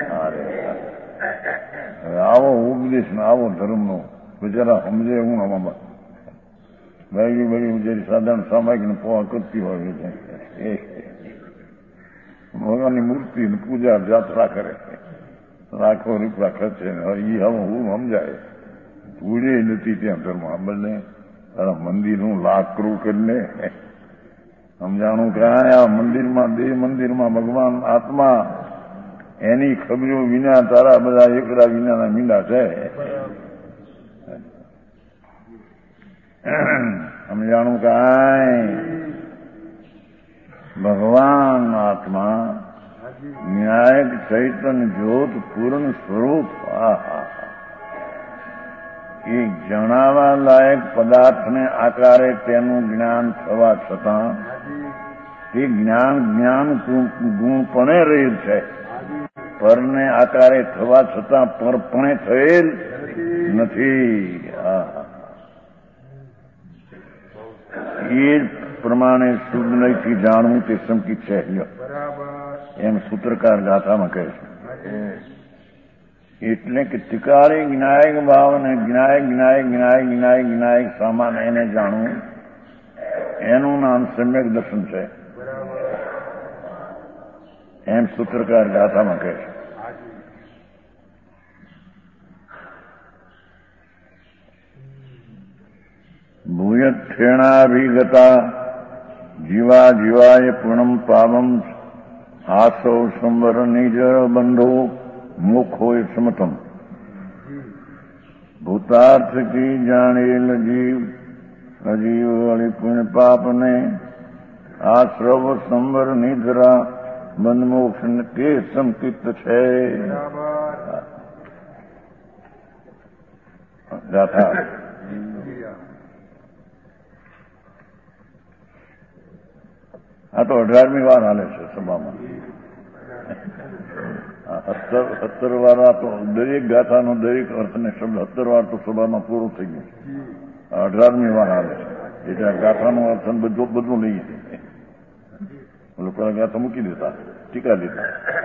Speaker 2: આવો ઉપદેશ ને આવો ધર્મનો બિચારા સમજે હું આમાં ભાઈ બિચારી સાધારણ સામાયિક પોવા કરતી હોય છે. ભગવાનની મૂર્તિ પૂજા જાત્રા કરે, લાખો રૂપિયા ખર્ચે એ હવે હું સમજાય પૂરે નથી ત્યાં ઘરમાં બંને તારા મંદિરનું લાકડું કરીને સમજાણું કે આ મંદિરમાં દેવ મંદિરમાં ભગવાન આત્મા એની ખબરો વિના તારા બધા એકડા વિનાના મીંડા છે. સમજાણું કાંઈ ભગવાન આત્મા ન્યાયક ચૈતન્ય જ્યોત પૂર્ણ સ્વરૂપ એ જણાવા લાયક પદાર્થને આકારે તેનું જ્ઞાન થવા છતાં તે જ્ઞાન ગુણપણે રહેલ છે. પરને આકારે થવા છતાં પરપણે થયેલ નથી. એ પ્રમાણે શુદ્ધ નહીંથી જાણવું તે સંકિત છે એમ સૂત્રકાર ગાથામાં કહે છે. એટલે કે ત્રિકાળે જ્ઞાયક ભાવ અને જ્ઞાયક સામાન એને જાણવું એનું નામ સમ્યક દર્શન છે એમ સૂત્રકાર ગાથામાં કહે છે. ભૂયથેણાભિગતા જીવા જીવાય પૂર્ણમ પાવમ આસૌ સંવર નિજ બંધો મુખોય સમતમ ભૂતાર્થ કી જાણેલ જીવ અજીવ વળી પુણ્ય પાપને આશ્રવ સંવર નિધરા બંધ મોક્ષ કે સંકિત છે. ગાથા આ તો 18મી વાર હાલે છે સભામાં. 17 વાર તો દરેક ગાથાનો દરેક અર્થને શબ્દ 17 વાર તો સભામાં પૂરું થઈ ગયું. 18મી વાર હાલે છે એટલે આ ગાથાનો અર્થ બધું લઈએ લોકો ગાથા મૂકી દેતા ટીકા દેતા.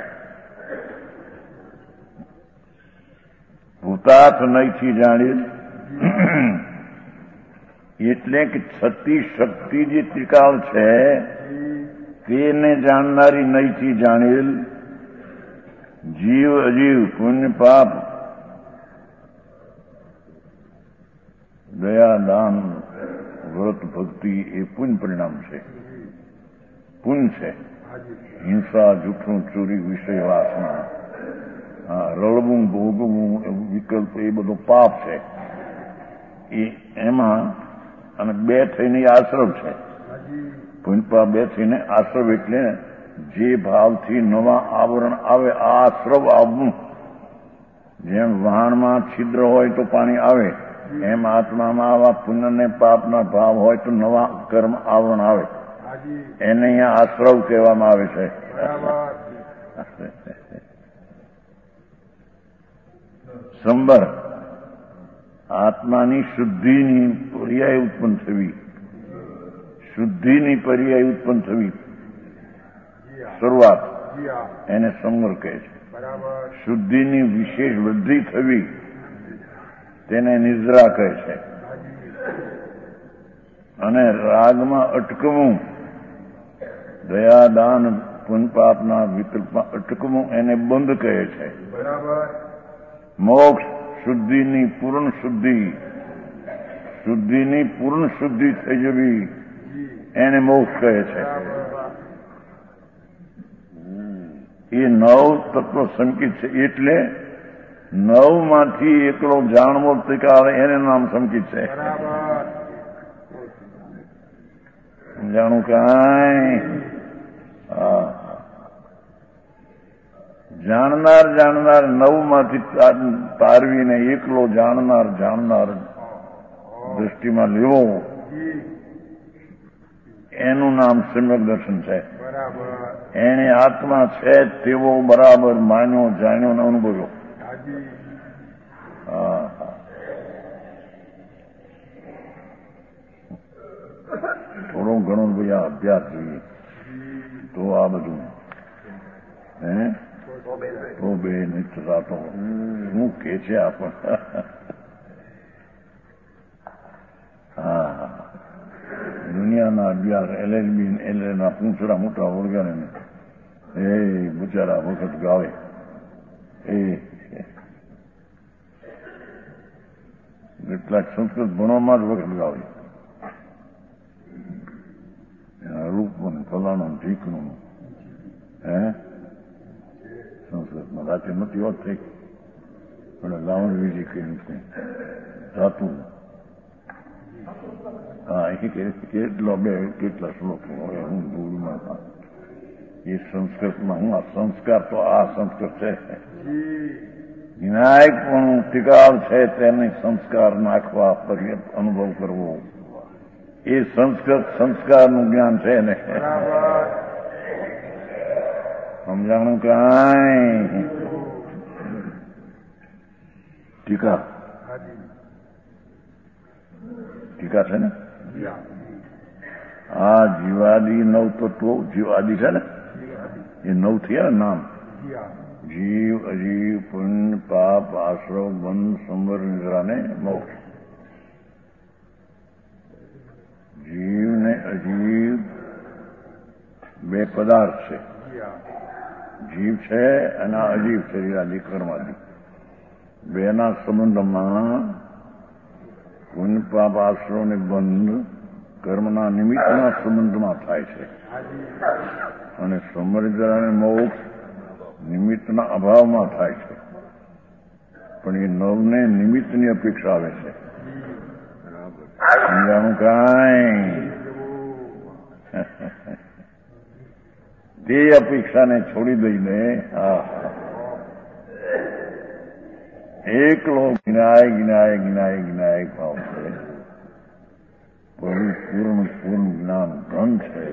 Speaker 2: ભૂતાર્થ નહીંથી જાણી એટલે કે છતી શક્તિ જે ત્રિકાળ છે તેને જાણનારી નહીંથી જાણેલ જીવ અજીવ પુણ્ય પાપ દયા દાન વ્રત ભક્તિ એ પુણ્ય પરિણામ છે. પુણ્ય છે. હિંસા જૂઠું ચોરી વિષય વાસના રળવું ભોગવવું વિકલ્પ એ બધો પાપ છે. એ એમાં અને બે થઈને આશ્રવ છે. પુણ્ય બે થઈને આશ્રવ એટલે જે ભાવથી નવા આવરણ આવે આ આશ્રવ આવવું. જેમ વહાણમાં છિદ્ર હોય તો પાણી આવે એમ આત્મામાં આવા પુણ્ય ને પાપના ભાવ હોય તો નવા કર્મ આવરણ આવે. એને અહીંયા આશ્રવ કહેવામાં આવે છે. સંબર આત્માની શુદ્ધિની પર્યાય ઉત્પન્ન થવી. શુદ્ધિની પર્યાય ઉત્પન્ન થવી શરૂઆત એને સંવર કહે છે. શુદ્ધિની વિશેષ વૃદ્ધિ થવી તેને નિદ્રા કહે છે. અને રાગમાં અટકવું દયા દાન પુણ્ય પાપના વિકલ્પમાં અટકવું એને બંધ કહે છે. મોક્ષ શુદ્ધિની પૂર્ણ શુદ્ધિ થઈ જવી એને મોક્ષ કહે છે. એ 9 તત્વ સંકિત છે એટલે 9 માંથી એકલો જાણવો ત્રિકાળ એને નામ સંકિત છે. જાણું કાંઈ જાણનાર 9 માંથી તારવીને એકલો જાણનાર દ્રષ્ટિમાં લેવો એનું નામ સમ્યક દર્શન છે. એને આત્મા છે તેવો બરાબર માન્યો જાણ્યો ને અનુભવ્યો. થોડો ઘણો ભાઈ આ અભ્યાસ જોઈએ તો આ બધું તો બે નહીં થતા તો શું કે છે આપણ. હા દુનિયાના અભ્યાસ LLB LLના પૂંછડા મોટા ઓળગાને એ બિચારા વખત ગાવે એ કેટલાક સંસ્કૃત ભણવામાં જ વખત ગાવે. રૂપનું ફલાણું ઢીકનું સંસ્કૃતમાં રાતે નથી વાત થઈ પણ ગાવણ બીજી કઈ ધાતુ હા એ કેટલા શ્લોકો હવે હું ધૂળમાં એ સંસ્કૃતમાં હું આ સંસ્કાર તો આ સંસ્કૃત છે વિનાયક પણ ટીકાળ છે તેને સંસ્કાર નાખવા અનુભવ કરવો એ સંસ્કૃત સંસ્કારનું જ્ઞાન છે ને સમજાણું કાંઈ ટીકા છે ને આ જીવાદી નવ તત્વો જીવાદી છે ને એ નવ થયા ને નામ જીવ અજીવ પુણ્ય પાપ આશ્રવ બંધ સંવર નિદ્રા ને મોક્ષ. જીવ ને અજીવ બે પદાર્થ છે. જીવ છે અને અજીવ શરીરાદી કર્માદી બેના સંબંધમાં પુણ્ય પાપ આશ્રવ ને બંધ કર્મના નિમિત્તના સંબંધમાં થાય છે અને સમૃદ્ધિ અને મોક્ષ નિમિત્તના અભાવમાં થાય છે. પણ એ નવને નિમિત્તની અપેક્ષા આવે છે. સમજાણું કાંઈ તે અપેક્ષાને છોડી દઈને એકલો જ્ઞાય જ્ઞાય જ્ઞાય જ્ઞાય ભાવ છે. પૂર્ણ જ્ઞાન ધન છે.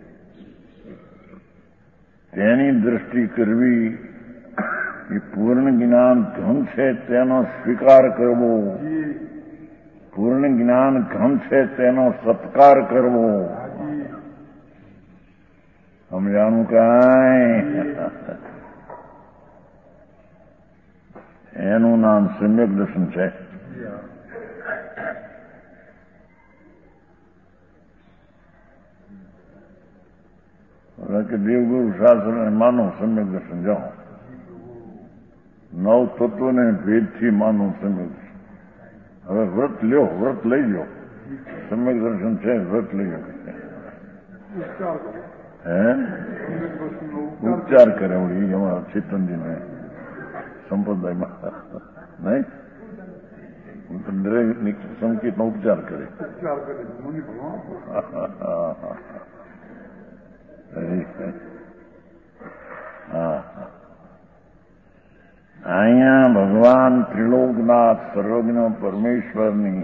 Speaker 2: તેની દ્રષ્ટિ કરવી એ પૂર્ણ જ્ઞાન ધન છે તેનો સ્વીકાર કરવો, પૂર્ણ જ્ઞાન ઘન છે તેનો સત્કાર કરવો. સમજાણું કાંઈ એનું નામ સમ્યક દર્શન છે. કે દેવગુરુ શાસ્ત્ર માનો સમ્યક દર્શન જાઓ, નવ તત્વોને ભેદથી માનો સમ્યક દર્શન. હવે વ્રત લ્યો, વ્રત લઈ લો, સમ્યક દર્શન છે, વ્રત લઈ લો. ઉપચાર કરે વળી એમાં ચેતનજીને સંપ્રદાયમાં નહીં દરેક સંકેતનો ઉપચાર કરે. અહીંયા ભગવાન ત્રિલોકનાથ સર્વજ્ઞ પરમેશ્વરની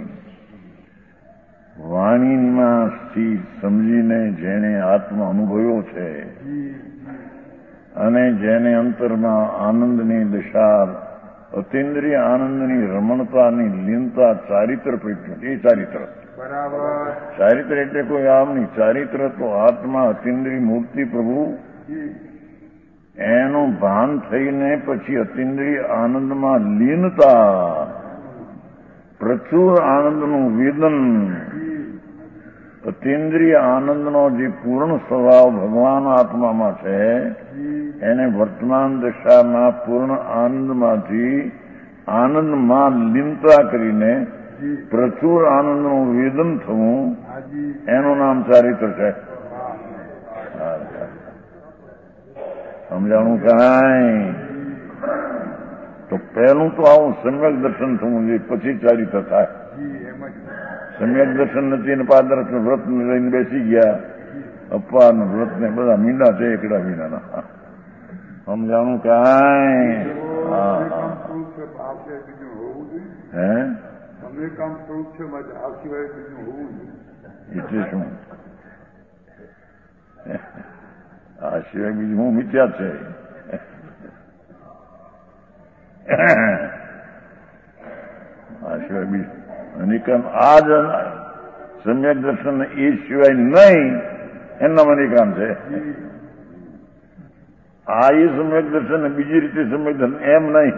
Speaker 2: વાણીમાં સ્થિત સમજીને જેને આત્મા અનુભવ્યો છે અને જેને અંતરમાં આનંદની દશા અતિન્દ્રિય આનંદની રમણતાની લીનતા ચારિત્ર પ્રત્યે એ ચારિત્ર ચારિત્ર એટલે કોઈ આમ નહીં. ચારિત્ર તો આત્મા અતિન્દ્રિય મૂર્તિ પ્રભુ એનું ભાન થઈને પછી અતિન્દ્રિય આનંદમાં લીનતા પ્રચુર આનંદનું વેદન અતિન્દ્રિય આનંદનો જે પૂર્ણ સ્વભાવ ભગવાન આત્મામાં છે એને વર્તમાન દશામાં પૂર્ણ આનંદમાંથી આનંદમાં લીનતા કરીને પ્રચુર આનંદનું વેદન થવું એનું નામ ચારિત્ર છે. સમજાણું કાંઈ તો પહેલું તો આવું સમ્યક દર્શન થવું જોઈએ, પછી ચારિત્ર થાય. સમ્યક દર્શન નથી અને પાદરસ વ્રત લઈને બેસી ગયા અપવાન વ્રત ને બધા મીંડા છે એકડા મીંડાના. સમજાણું કાંઈ એટલે શું આ સિવાય બીજું હું મિથ્યા છે. આ સિવાય બીજું નિકામ આ જ સમ્યક દર્શન એ સિવાય નહીં એના નિકામ છે. આ એ સમ્યક દર્શન બીજી રીતે સમ્યક દર્શન એમ નહીં.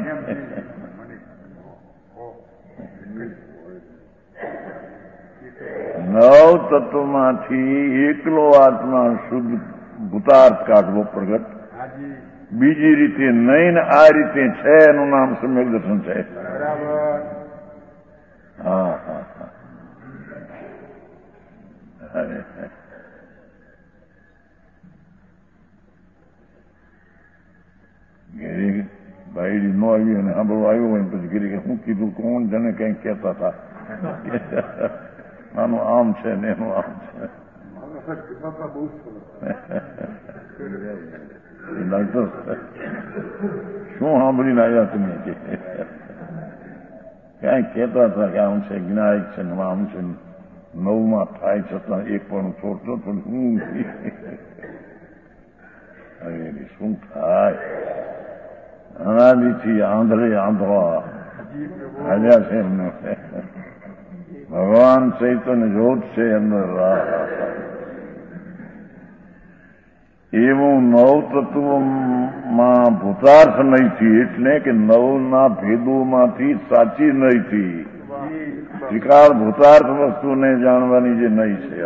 Speaker 2: નવ તત્વમાંથી એકલો આત્મા શુદ્ધ ભૂતાર્થ કાઢવો પ્રગટ, બીજી રીતે નહીં ને આ રીતે છે એનું નામ સમ્યક દર્શન છે. હા સાંભળવા આવ્યો હોય પછી ગીરી કે હું કીધું કોણ જને કંઈક કહેતા હતા આનું આમ છે ને એનું આમ છે. ડાક્ટર શું સાંભળીને આવ્યા તમે કે ક્યાંય કહેતા હતા કે આમ છે જ્ઞાયક છે ને આમ છે નવમાં થાય છતાં એક પણ છોડતો પણ હું હવે શું થાય અનાદિથી આંધળે આંધળા હાલ્યા છે એમને ભગવાન ચૈતન્ય જોત છે અંદર એવું નવ તત્વમાં ભૂતાર્થ નહીંથી એટલે કે નવના ભેદોમાંથી સાચી નહીંથી ત્રિકાળ ભૂતાર્થ વસ્તુને જાણવાની જે નહીં છે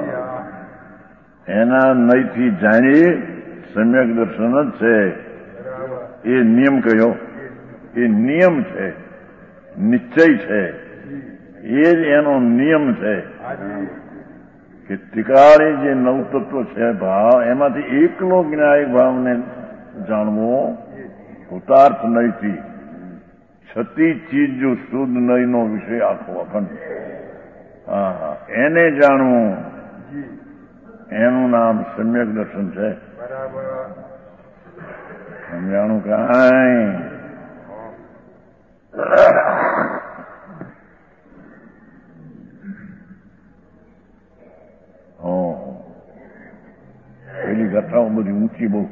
Speaker 2: એના નહીંથી જાણીએ સમ્યક દર્શન જ છે. એ નિયમ કયો? એ નિયમ છે, નિશ્ચય છે, એ જ એનો નિયમ છે કે ત્રિકાળી જે નવ તત્વ છે ભાવ એમાંથી એકલો જ્ઞાયક ભાવને જાણવો ભૂતાર્થ નહીંથી. છતી ચીજ જો શુદ્ધ નહીંનો વિષય આખો અખંડ એને જાણવું એનું નામ સમ્યક દર્શન છે. સમજાણું કાંઈ પેલી કથાઓ બધી ઊંચી બહુ.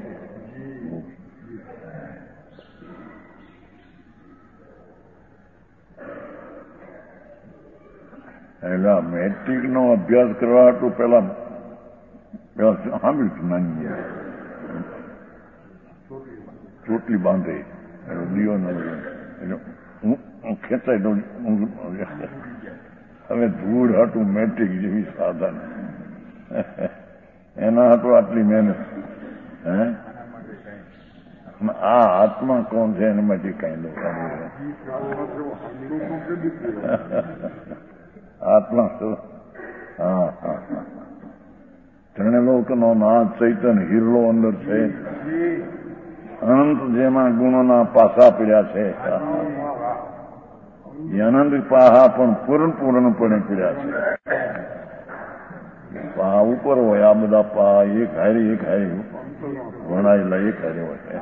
Speaker 2: પેલા મેટ્રિક નો અભ્યાસ કરવા હતું પેલા સાંભળ્યું નાની ચોટલી બાંધે દીવો ખેંચાય હવે ધૂળ હતું મેટ્રિક જેવી સાધન એના હતું આટલી મહેનત. આ આત્મા કોણ છે એના માટે કઈ લો આત્મા શું? ત્રણલોકનો નાથ ચૈતન્ય હિરલો અંદર છે અનંત જેમાં ગુણોના પાસા પીડ્યા છે એ અનંત પાહા પણ પૂર્ણપણે પીડ્યા છે. પાહા ઉપર હોય આ બધા પાહા એક હારી વણાયેલા એક હારે હોય.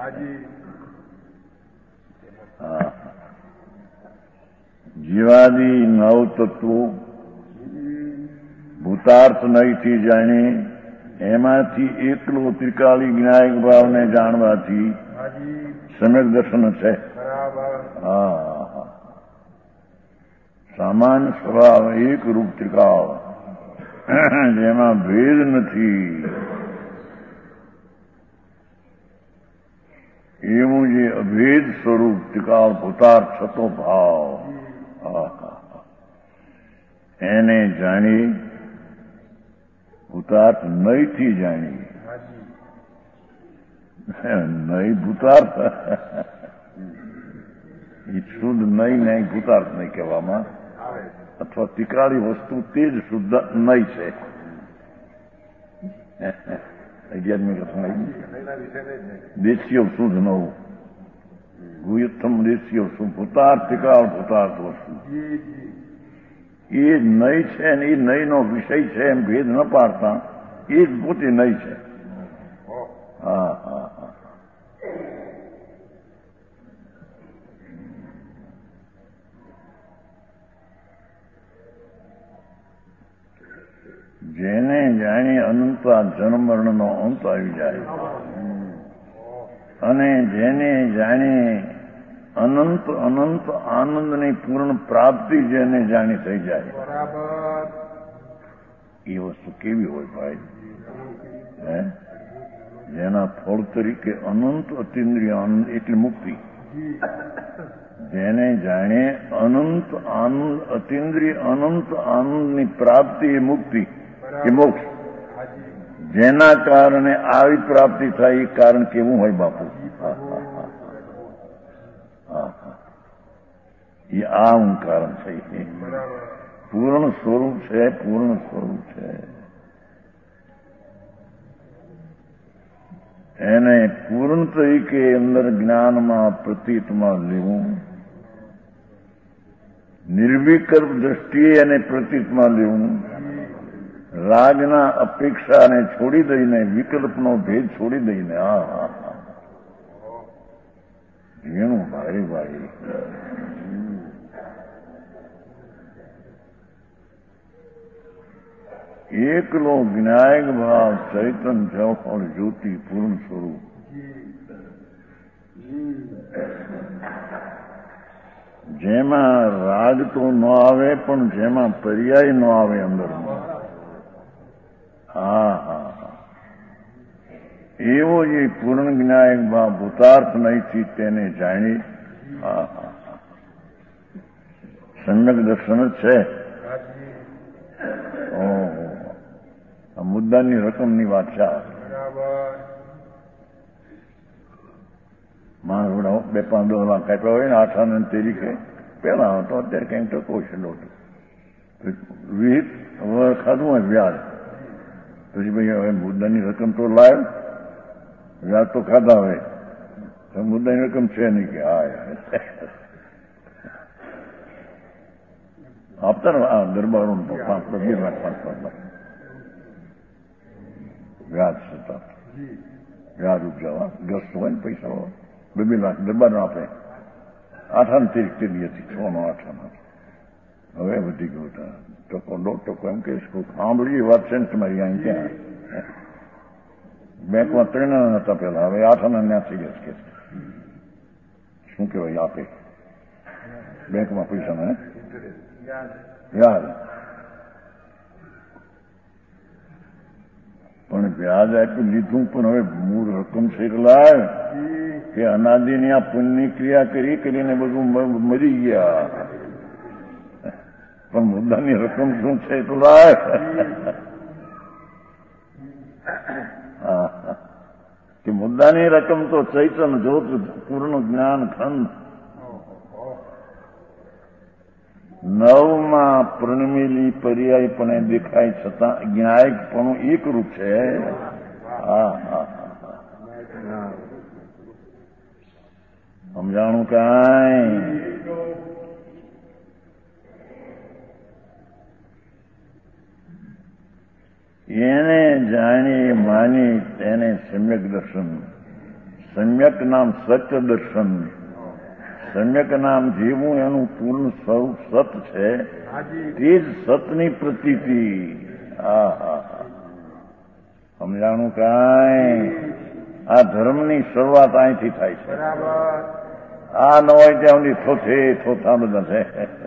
Speaker 2: જીવાદી નવ તત્વો ભૂતાર્થ નહીંથી જાણી એમાંથી એકલો ત્રિકાળી જ્ઞાયક ભાવને જાણવાથી સમ્યક દર્શન છે. સામાન્ય સ્વભાવ એક રૂપ ત્રિકાળ જેમાં ભેદ નથી એવું જે અભેદ સ્વરૂપ ત્રિકાળ ભૂતાર્થ છતો ભાવ એને જાણી ભૂતાર્થ નહીંથી જાણી નહીં ભૂતાર્થ એ શુદ્ધ નહીં નહીં ભૂતાર્થ નહીં કહેવામાં અથવા ત્રિકાળી વસ્તુ તે જ શુદ્ધ નહીં છે. 11મી કથા દેશીય શુદ્ધ નવું ગુહ્યતમ દેશીય શુદ્ધ ભૂતાર્થ ત્રિકાળ ભૂતાર્થ વસ્તુ એ જ નહીં છે ને એ નહીંનો વિષય છે એમ ભેદ ન પાડતા એ જ પોતે નહીં છે. જેને જાણી અનંત જન્મ મરણનો અંત આવી જાય અને જેને જાણી અનંત આનંદની પૂર્ણ પ્રાપ્તિ જેને જાણી થઈ જાય એ વસ્તુ કેવી હોય ભાઈ? જેના ફળ તરીકે અનંત અતિન્દ્રિય આનંદ એટલે મુક્તિ. જેને જાણે અનંત આનંદ અતિન્દ્રિય અનંત આનંદની પ્રાપ્તિ એ મુક્તિ કે મોક્ષ. જેના કારણે આવી પ્રાપ્તિ થાય એ કારણ કેવું હોય બાપુ? એ આ કારણ છે. પૂર્ણ સ્વરૂપ છે, પૂર્ણ સ્વરૂપ છે. એને પૂર્ણ તરીકે અંદર જ્ઞાનમાં પ્રતીતમાં લેવું નિર્વિકલ્પ દ્રષ્ટિએ એને પ્રતીતમાં લેવું, રાગના અપેક્ષાને છોડી દઈને, વિકલ્પનો ભેદ છોડી દઈને, ઘણું ભારે ભારે. એકલો જ્ઞાયક ભાવ ચૈતન જળ જ્યોતિ પૂર્ણ સ્વરૂપ. જેમાં રાગ તો ન આવે પણ જેમાં પર્યાય ન આવે અંદરમાં. એવો જે પૂર્ણ જ્ઞાયક ભાવ ભૂતાર્થ નહીંથી તેને જાણી. સમ્યક દર્શન જ છે. આ મુદ્દાની રકમની વાત છે. માણસ 2-5 લાખ કાપ્યા હોય ને 8 આનંદ તરીકે પેલા હતો, અત્યારે કંઈક ટકો છે દોઢ વિહિત ખાધું હોય વ્યાજ. પછી ભાઈ હવે મુદ્દાની રકમ તો લાવ્યો, વ્યાજ તો ખાધા હોય, મુદ્દાની રકમ છે નહીં કે આપતા ને દરબારો 5 લાખ 5 લાખ વ્યાજ થતા, વ્યાજ ઉપજાવા ગ્રસ્ત હોય ને પૈસા હોય 2 લાખ દરબારનો આપે. 8 આની તરીક તેલી હતી, 6 નો 8 આનો. હવે વધી ગયો ટકો 1.5% એમ કે સાંભળી વાત છે ને તમારી અહીં ક્યાં બેંકમાં 3 આના હતા પેલા, હવે 8 આના ન્યા થઈ ગયા છે. શું કહેવાય આપે બેંકમાં પૈસા ને વ્યાજ. પણ વ્યાજ આપ્યું લીધું, પણ હવે મૂળ રકમ છે લાય કે અનાદિની આ પુણ્યની ક્રિયા કરીને બધું મરી ગયા, પણ મુદ્દાની રકમ શું છે તો લાય. કે મુદ્દાની રકમ તો ચૈતન જ્યોત પૂર્ણ જ્ઞાન ખંડ. 9માં પ્રણમેલી પર્યાયપણે દેખાય છતાં જ્ઞાયકપણું એકરૂપ છે. સમજાણું કાંઈ? એને જાણી માની તેને સમ્યક દર્શન. સમ્યક નામ સત્ય દર્શન. સમ્યક નામ જેવું એનું પૂર્ણ સ્વરૂપ સત છે, તે જ સતની પ્રતીતિ. સમજાણું કાંઈ? આ ધર્મની શરૂઆત અહીંથી થાય છે. આ ન હોય ત્યાં સુધી થોથા બધા છે.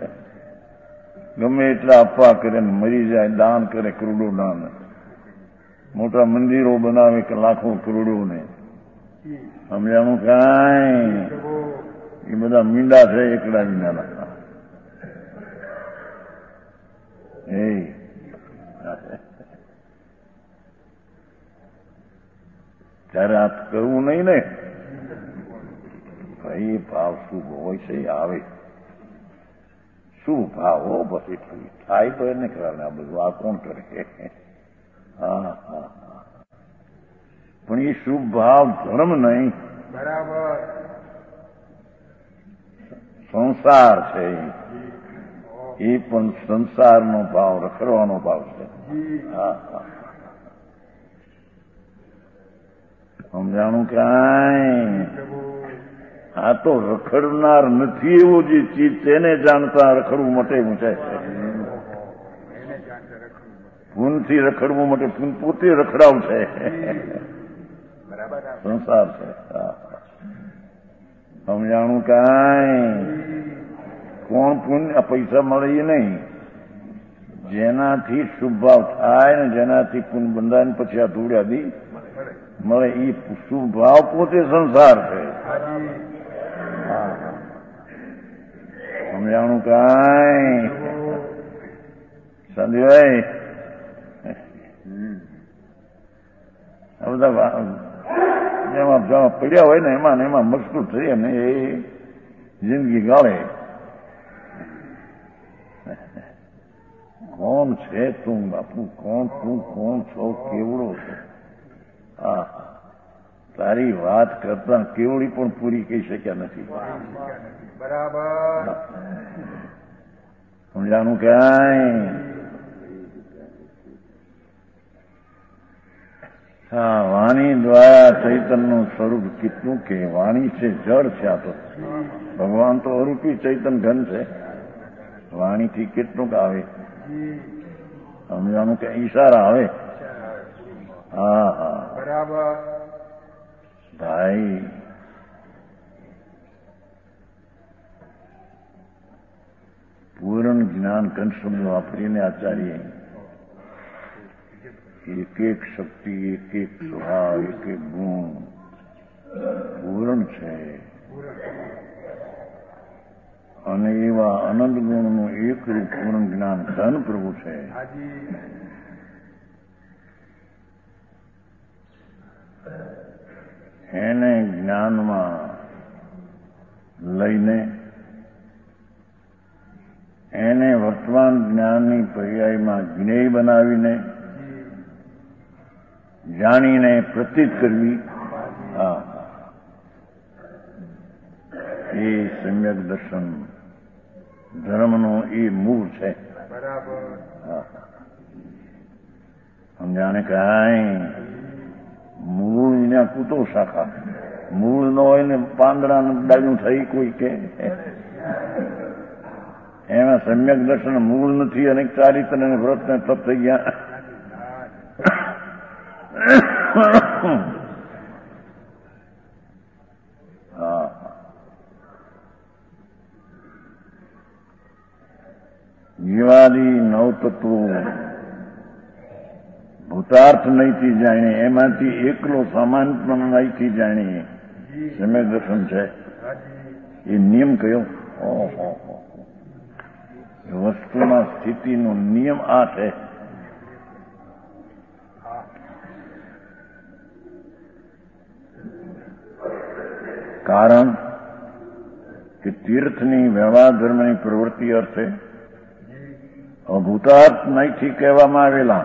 Speaker 2: ગમે એટલા અપવા કરે ને મરી જાય, દાન કરે કરોડો દાન, મોટા મંદિરો બનાવે કે લાખો કરોડો ને. સમજાણું કાંઈ? એ બધા મીંડા છે એકલા વિનાના. ત્યારે આ કરવું નહીં ને ભાઈ. ભાવ શુભ હોય છે આવે, શું ભાવ હો પછી થાય તો એને કારણે આ બધું આ કોણ કરે? પણ એ શુભ ભાવ ધર્મ નહીં, બરાબર સંસાર છે. એ પણ સંસારનો ભાવ, રખડવાનો ભાવ છે. સમજાણું કાંઈ? આ તો રખડનાર નથી એવું જે ચીજ તેને જાણતા રખડવું માટે છે. પૂનથી રખડવું માટે પૂન પોતે રખડાવ છે. સંસાર છે. સમજાણું કાંઈ? કોણ પુણ્ય પૈસા મળે એ નહીં, જેનાથી શુભ ભાવ થાય ને જેનાથી પુણ્ય બંધાય ને પછી આ ધૂળ્યાદી મળે એ શુભ ભાવ પોતે સંસાર છે. સમજાણું કાંઈ? સંજયભાઈ આ બધા જેમાં પડ્યા હોય ને એમાં મજબૂત થઈ અને એ જિંદગી ગાળે. કોણ છે તું બાપુ? કોણ તું? કોણ છો? કેવડો છો? તારી વાત કરતા કેવડી પણ પૂરી કહી શક્યા નથી. બરાબર. બીજાનું ક્યાંય. હા, વાણી દ્વારા ચૈતનનું સ્વરૂપ કેટલું કે વાણી છે જળ છે. આ તો ભગવાન તો અરૂપી ચૈતન ઘન છે. વાણીથી કેટલુંક આવે, સમજવાનું કે ઈશારા આવે. હા હા
Speaker 3: બરાબર
Speaker 2: ભાઈ. પૂર્ણ જ્ઞાન કંઠ શબ્દ વાપરીને આચાર્ય એક એક શક્તિ, એક એક સ્વભાવ, એક એક ગુણ પૂર્ણ છે. અને એવા અનંત ગુણનું એક રૂપ પૂર્ણ જ્ઞાન ધન પ્રભુ છે. એને જ્ઞાનમાં લઈને એને વર્તમાન જ્ઞાનની પર્યાયમાં જ્ઞેય બનાવીને જાણીને પ્રતીત કરવી, હા, એ સમ્યક દર્શન ધર્મનું એ મૂળ છે. હા, સમજાને કાંઈ મૂળ ને કૂતો શાખા. મૂળ ન હોય ને પાંદડા ડાળું થઈ કોઈ કે એમાં સમ્યક દર્શન મૂળ નથી. અને ચારિત્ર અને વ્રત ને તપ થઈ ગયા. હા, જીવાદી નવતત્વો ભૂતાર્થ નહીંથી જાણે, એમાંથી એકલો સામાન્ય પણ નહીંથી જાણે સમ્યક દર્શન છે. એ નિયમ કયો? ઓહો, વસ્તુના સ્થિતિનો નિયમ આ છે. કારણ કે તીર્થની વ્યવહાર ધર્મની પ્રવૃત્તિ અર્થે અભૂતાર્થ નહીંથી કહેવામાં આવેલા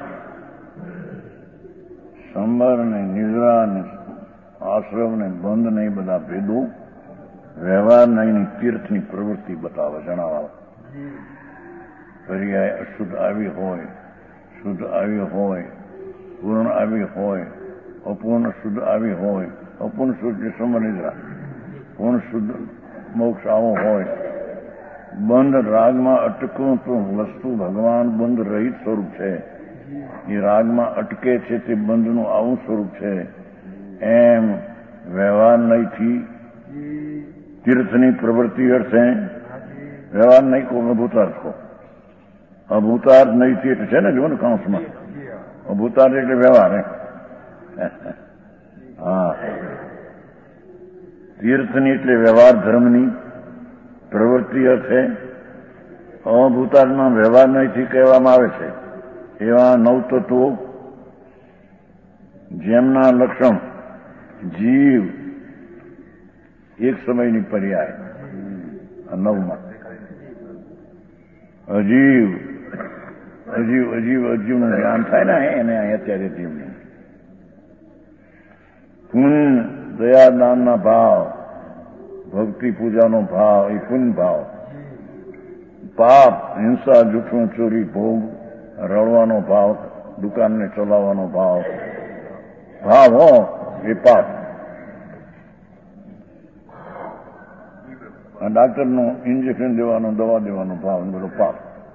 Speaker 2: સંબર ને નિદ્રા ને આશ્રમ ને બંધ નહીં બધા ભેદો વ્યવહાર નહીં તીર્થની પ્રવૃત્તિ બતાવે, જણાવે. પર્યાય અશુદ્ધ આવી હોય, શુદ્ધ આવી હોય, પૂર્ણ આવી હોય, અપૂર્ણ શુદ્ધ આવી હોય, અપૂર્ણ શુદ્ધ સંબર નિદ્રા, પૂર્ણ શુદ્ધ મોક્ષ આવો હોય. બંધ રાગમાં અટકવું તો વસ્તુ ભગવાન બંધ રહિત સ્વરૂપ છે. એ રાગમાં અટકે છે તે બંધનું આવું સ્વરૂપ છે. એમ વ્યવહાર નહીંથી તીર્થની પ્રવૃત્તિ અર્થે વ્યવહાર નહીં કહો, અભૂતાર્થ કહો. અભૂતાર્થ નહીંથી એટલે છે ને, જો ને કાંસમાં અભૂતાર્થ એટલે વ્યવહાર. હા, તીર્થની એટલે વ્યવહાર ધર્મની પ્રવૃત્તિ અર્થે અભૂતાર્થમાં વ્યવહાર નહીંથી કહેવામાં આવે છે. એવા નવતત્વો જેમના લક્ષણ જીવ એક સમયની પર્યાય નવમાં અજીવ અજીવ અજીવ અજીવનું જ્ઞાન થાય ને એને અત્યારે જીવનું પુણ્ય દયાદાનના ભાવ, ભક્તિ પૂજાનો ભાવ એ પુણ્ય ભાવ. પાપ હિંસા જૂઠું ચોરી ભોગ રળવાનો ભાવ, દુકાનને ચલાવવાનો ભાવ હો એ પાપ. આ ડાક્ટરનું ઇન્જેક્શન દેવાનો, દવા દેવાનો ભાવ બધો પાપ.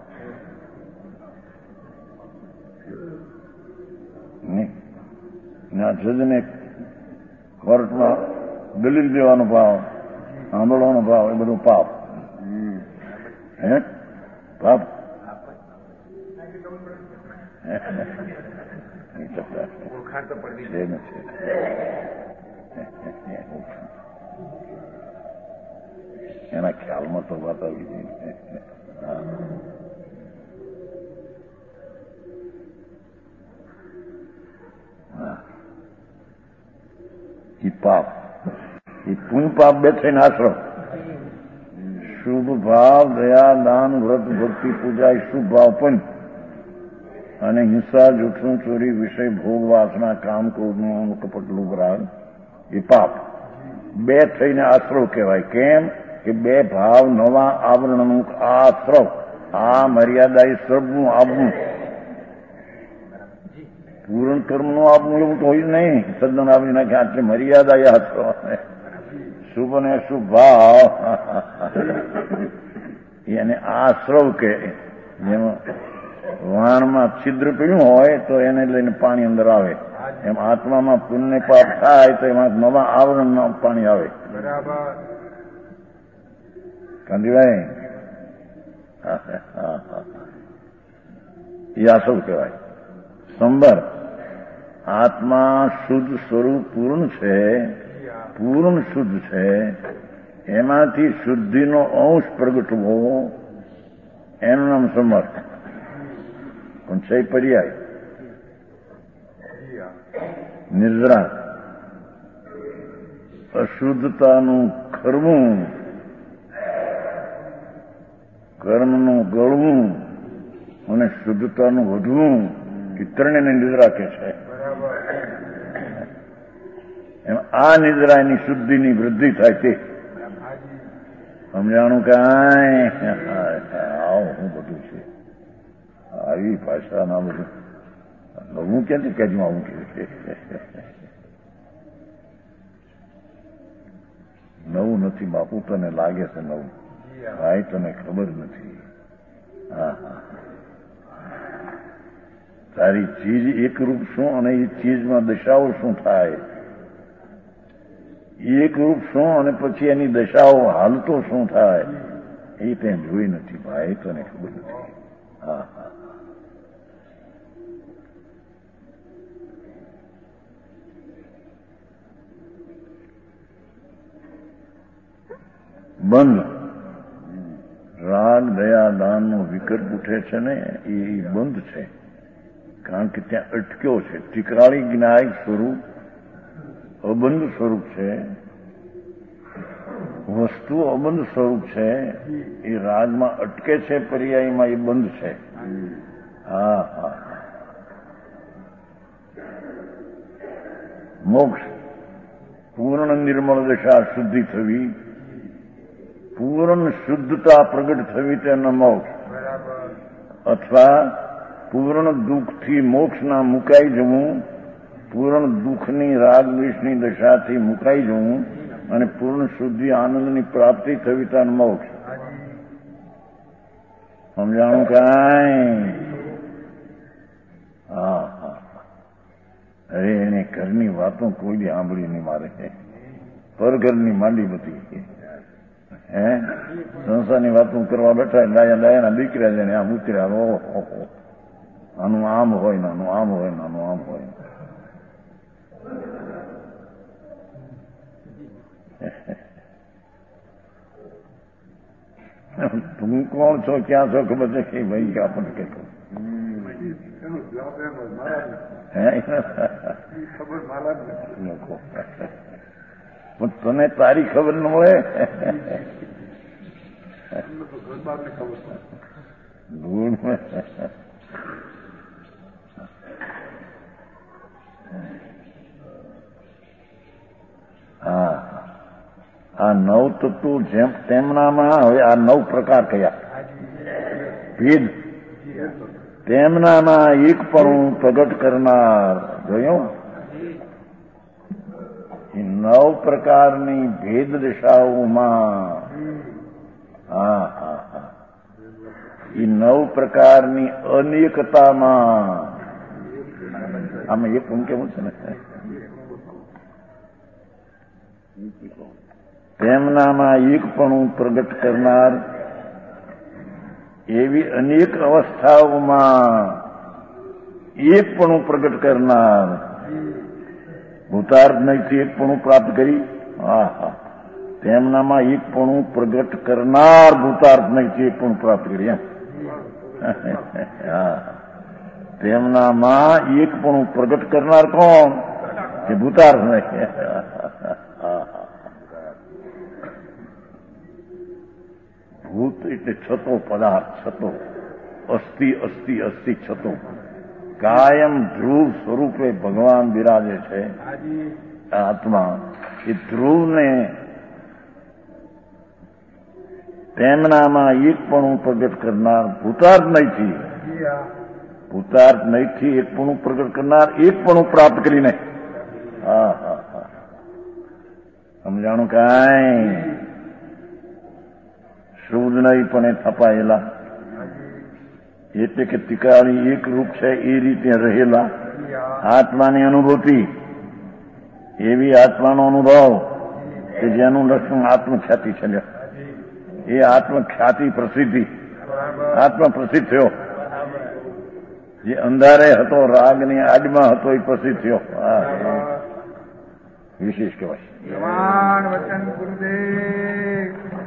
Speaker 2: આ જજને કોર્ટમાં દલીલ દેવાનો ભાવ, સાંભળવાનો ભાવ એ બધું પાપ. હે પાપ એના ખ્યાલમાં તો વાત આવી ગઈ. એ પાપ, એ પુણ્ય પાપ બે થઈને આશ્રમ. શુભ ભાવ, દયા, દાન, વ્રત, ભક્તિ, પૂજા એ શુભ ભાવ પણ, અને હિંસા, જૂઠું, ચોરી, વિષય, ભોગ, વાસના, કામ, ક્રોધનું કપટ, લોભ, રાગ એ પાપ બે થઈને આશ્રવ કહેવાય. કેમ કે બે ભાવ નવા આવરણનું આશ્રવ આ મર્યાદા એ સબનું આપવું, પૂર્ણ કર્મનું આપવું એવું તો હોય જ નહીં. સદન આપી નાખે આટલી મર્યાદા યાદ કરવાને, શુભ અને અશુભ ભાવ એને આશ્રવ કે. જેમાં વાણમાં છિદ્ર પીડ્યું હોય તો એને લઈને પાણી અંદર આવે, એમ આત્મામાં પુણ્ય પાપ થાય તો એમાં નવા આવરણ પાણી આવે. કાંતિભાઈ એ આસવ કહેવાય. સંબર આત્મા શુદ્ધ સ્વરૂપ પૂર્ણ છે, પૂર્ણ શુદ્ધ છે, એમાંથી શુદ્ધિનો અંશ પ્રગટવો એનું નામ સમર્થ. પણ છે પર્યાય. નિદ્રા અશુદ્ધતાનું ખરવું, કર્મનું ગળવું અને શુદ્ધતાનું વધવું એ ત્રણેયને નિદ્રા કે છે. એમ આ નિદ્રા એની શુદ્ધિની વૃદ્ધિ થાય તે સમજાણું. કાંઈ આવું બધું છે, આવી ભાષા ના બધું હું ક્યાંથી કહેજું આવું કે નવું નથી બાપુ, તને લાગે છે નવું, ભાઈ તને ખબર નથી. હા હા, તારી ચીજ એકરૂપ શું અને એ ચીજમાં દશાઓ શું થાય, એકરૂપ શું અને પછી એની દશાઓ હાલતો શું થાય એ તે જોઈ નથી ભાઈ, તને ખબર નથી. હા હા, બંધ રાગ દયા દાનનો વિકલ્પ ઉઠે છે ને એ બંધ છે, કારણ કે ત્યાં અટક્યો છે. ટીકરાળી જ્ઞાયક સ્વરૂપ અબંધ સ્વરૂપ છે, વસ્તુ અબંધ સ્વરૂપ છે, એ રાગમાં અટકે છે, પર્યાયમાં એ બંધ છે. હા હા, મોક્ષ પૂર્ણ નિર્મળ દશા શુદ્ધિ થવી, પૂર્ણ શુદ્ધતા પ્રગટ થવી તેનો મોક્ષ, અથવા પૂર્ણ દુઃખથી મોક્ષના મુકાઈ જવું, પૂર્ણ દુઃખની રાગ દ્વેષની દશાથી મુકાઈ જવું અને પૂર્ણ શુદ્ધિ આનંદની પ્રાપ્તિ થવી તેનો મોક્ષ. સમજાણું કાંઈ? હા હા, અરે એને ઘરની વાતો કોઈ દી સાંભળી નહીં મારે, પરઘરની માંડી બધી. હે સંસારની વાતો કરવા બેઠા, ડાયા ડાયાના દીકરા છે ને આમ ઉતર્યા, ઓહો આનું આમ હોય ને આનું આમ હોય ને આનું આમ હોય. તું કોણ છો, ક્યાં છો, ખબર છે કે ભાઈ આપણને કેટલું પણ તને તારી ખબર ન મળે. હા, આ નવ તત્વો જેમ તેમનામાં, હવે આ 9 પ્રકાર કયા ભેદ, તેમનામાં એક પણ પ્રગટ કરનાર જોયું. એ 9 પ્રકારની ભેદ દશાઓમાં, હા હા હા, એ 9 પ્રકારની અનેકતામાં, આમાં એક પણ કેવું છે ને, તેમનામાં એક પણ પ્રગટ કરનાર એવી અનેક અવસ્થાઓમાં એક પણ પ્રગટ કરનાર, ભૂતાર્થ નહીંથી એક પણ પ્રાપ્ત કરી. હા હા, તેમનામાં એક પણ પ્રગટ કરનાર ભૂતાર્થ નહીંથી એક પણ પ્રાપ્ત કરી. એમ હા, તેમનામાં એક પણ પ્રગટ કરનાર કોણ? કે ભૂતાર્થ નહીં. ભૂત એટલે છતો પદાર્થ, છતો અસ્થિ અસ્થિ અસ્થિ છતો, કાયમ ધ્રુવ સ્વરૂપે ભગવાન બિરાજે છે. આત્મા એ ધ્રુવને તેમનામાં એકપણું પ્રગટ કરનાર ભૂતાર્થ નહીંથી, ભૂતાર્થ નહીંથી એકપણું પ્રગટ કરનાર, એકપણું પ્રાપ્ત કરીને. હા હા હા, સમજાણું કાંઈ? શુદ્ધ નહીં પણ થપાયેલા, એટલે કે તિકાળી એક રૂપ છે એ રીતે રહેલા આત્માની અનુભૂતિ, એવી આત્માનો અનુભવ કે જેનું લક્ષણ આત્મખ્યાતિ છે. એ આત્મખ્યાતિ પ્રસિદ્ધિ, આત્મા પ્રસિદ્ધ થયો. જે અંધારે હતો, રાગની આડમાં હતો, એ પ્રસિદ્ધ થયો. વિશેષ કહેવાય.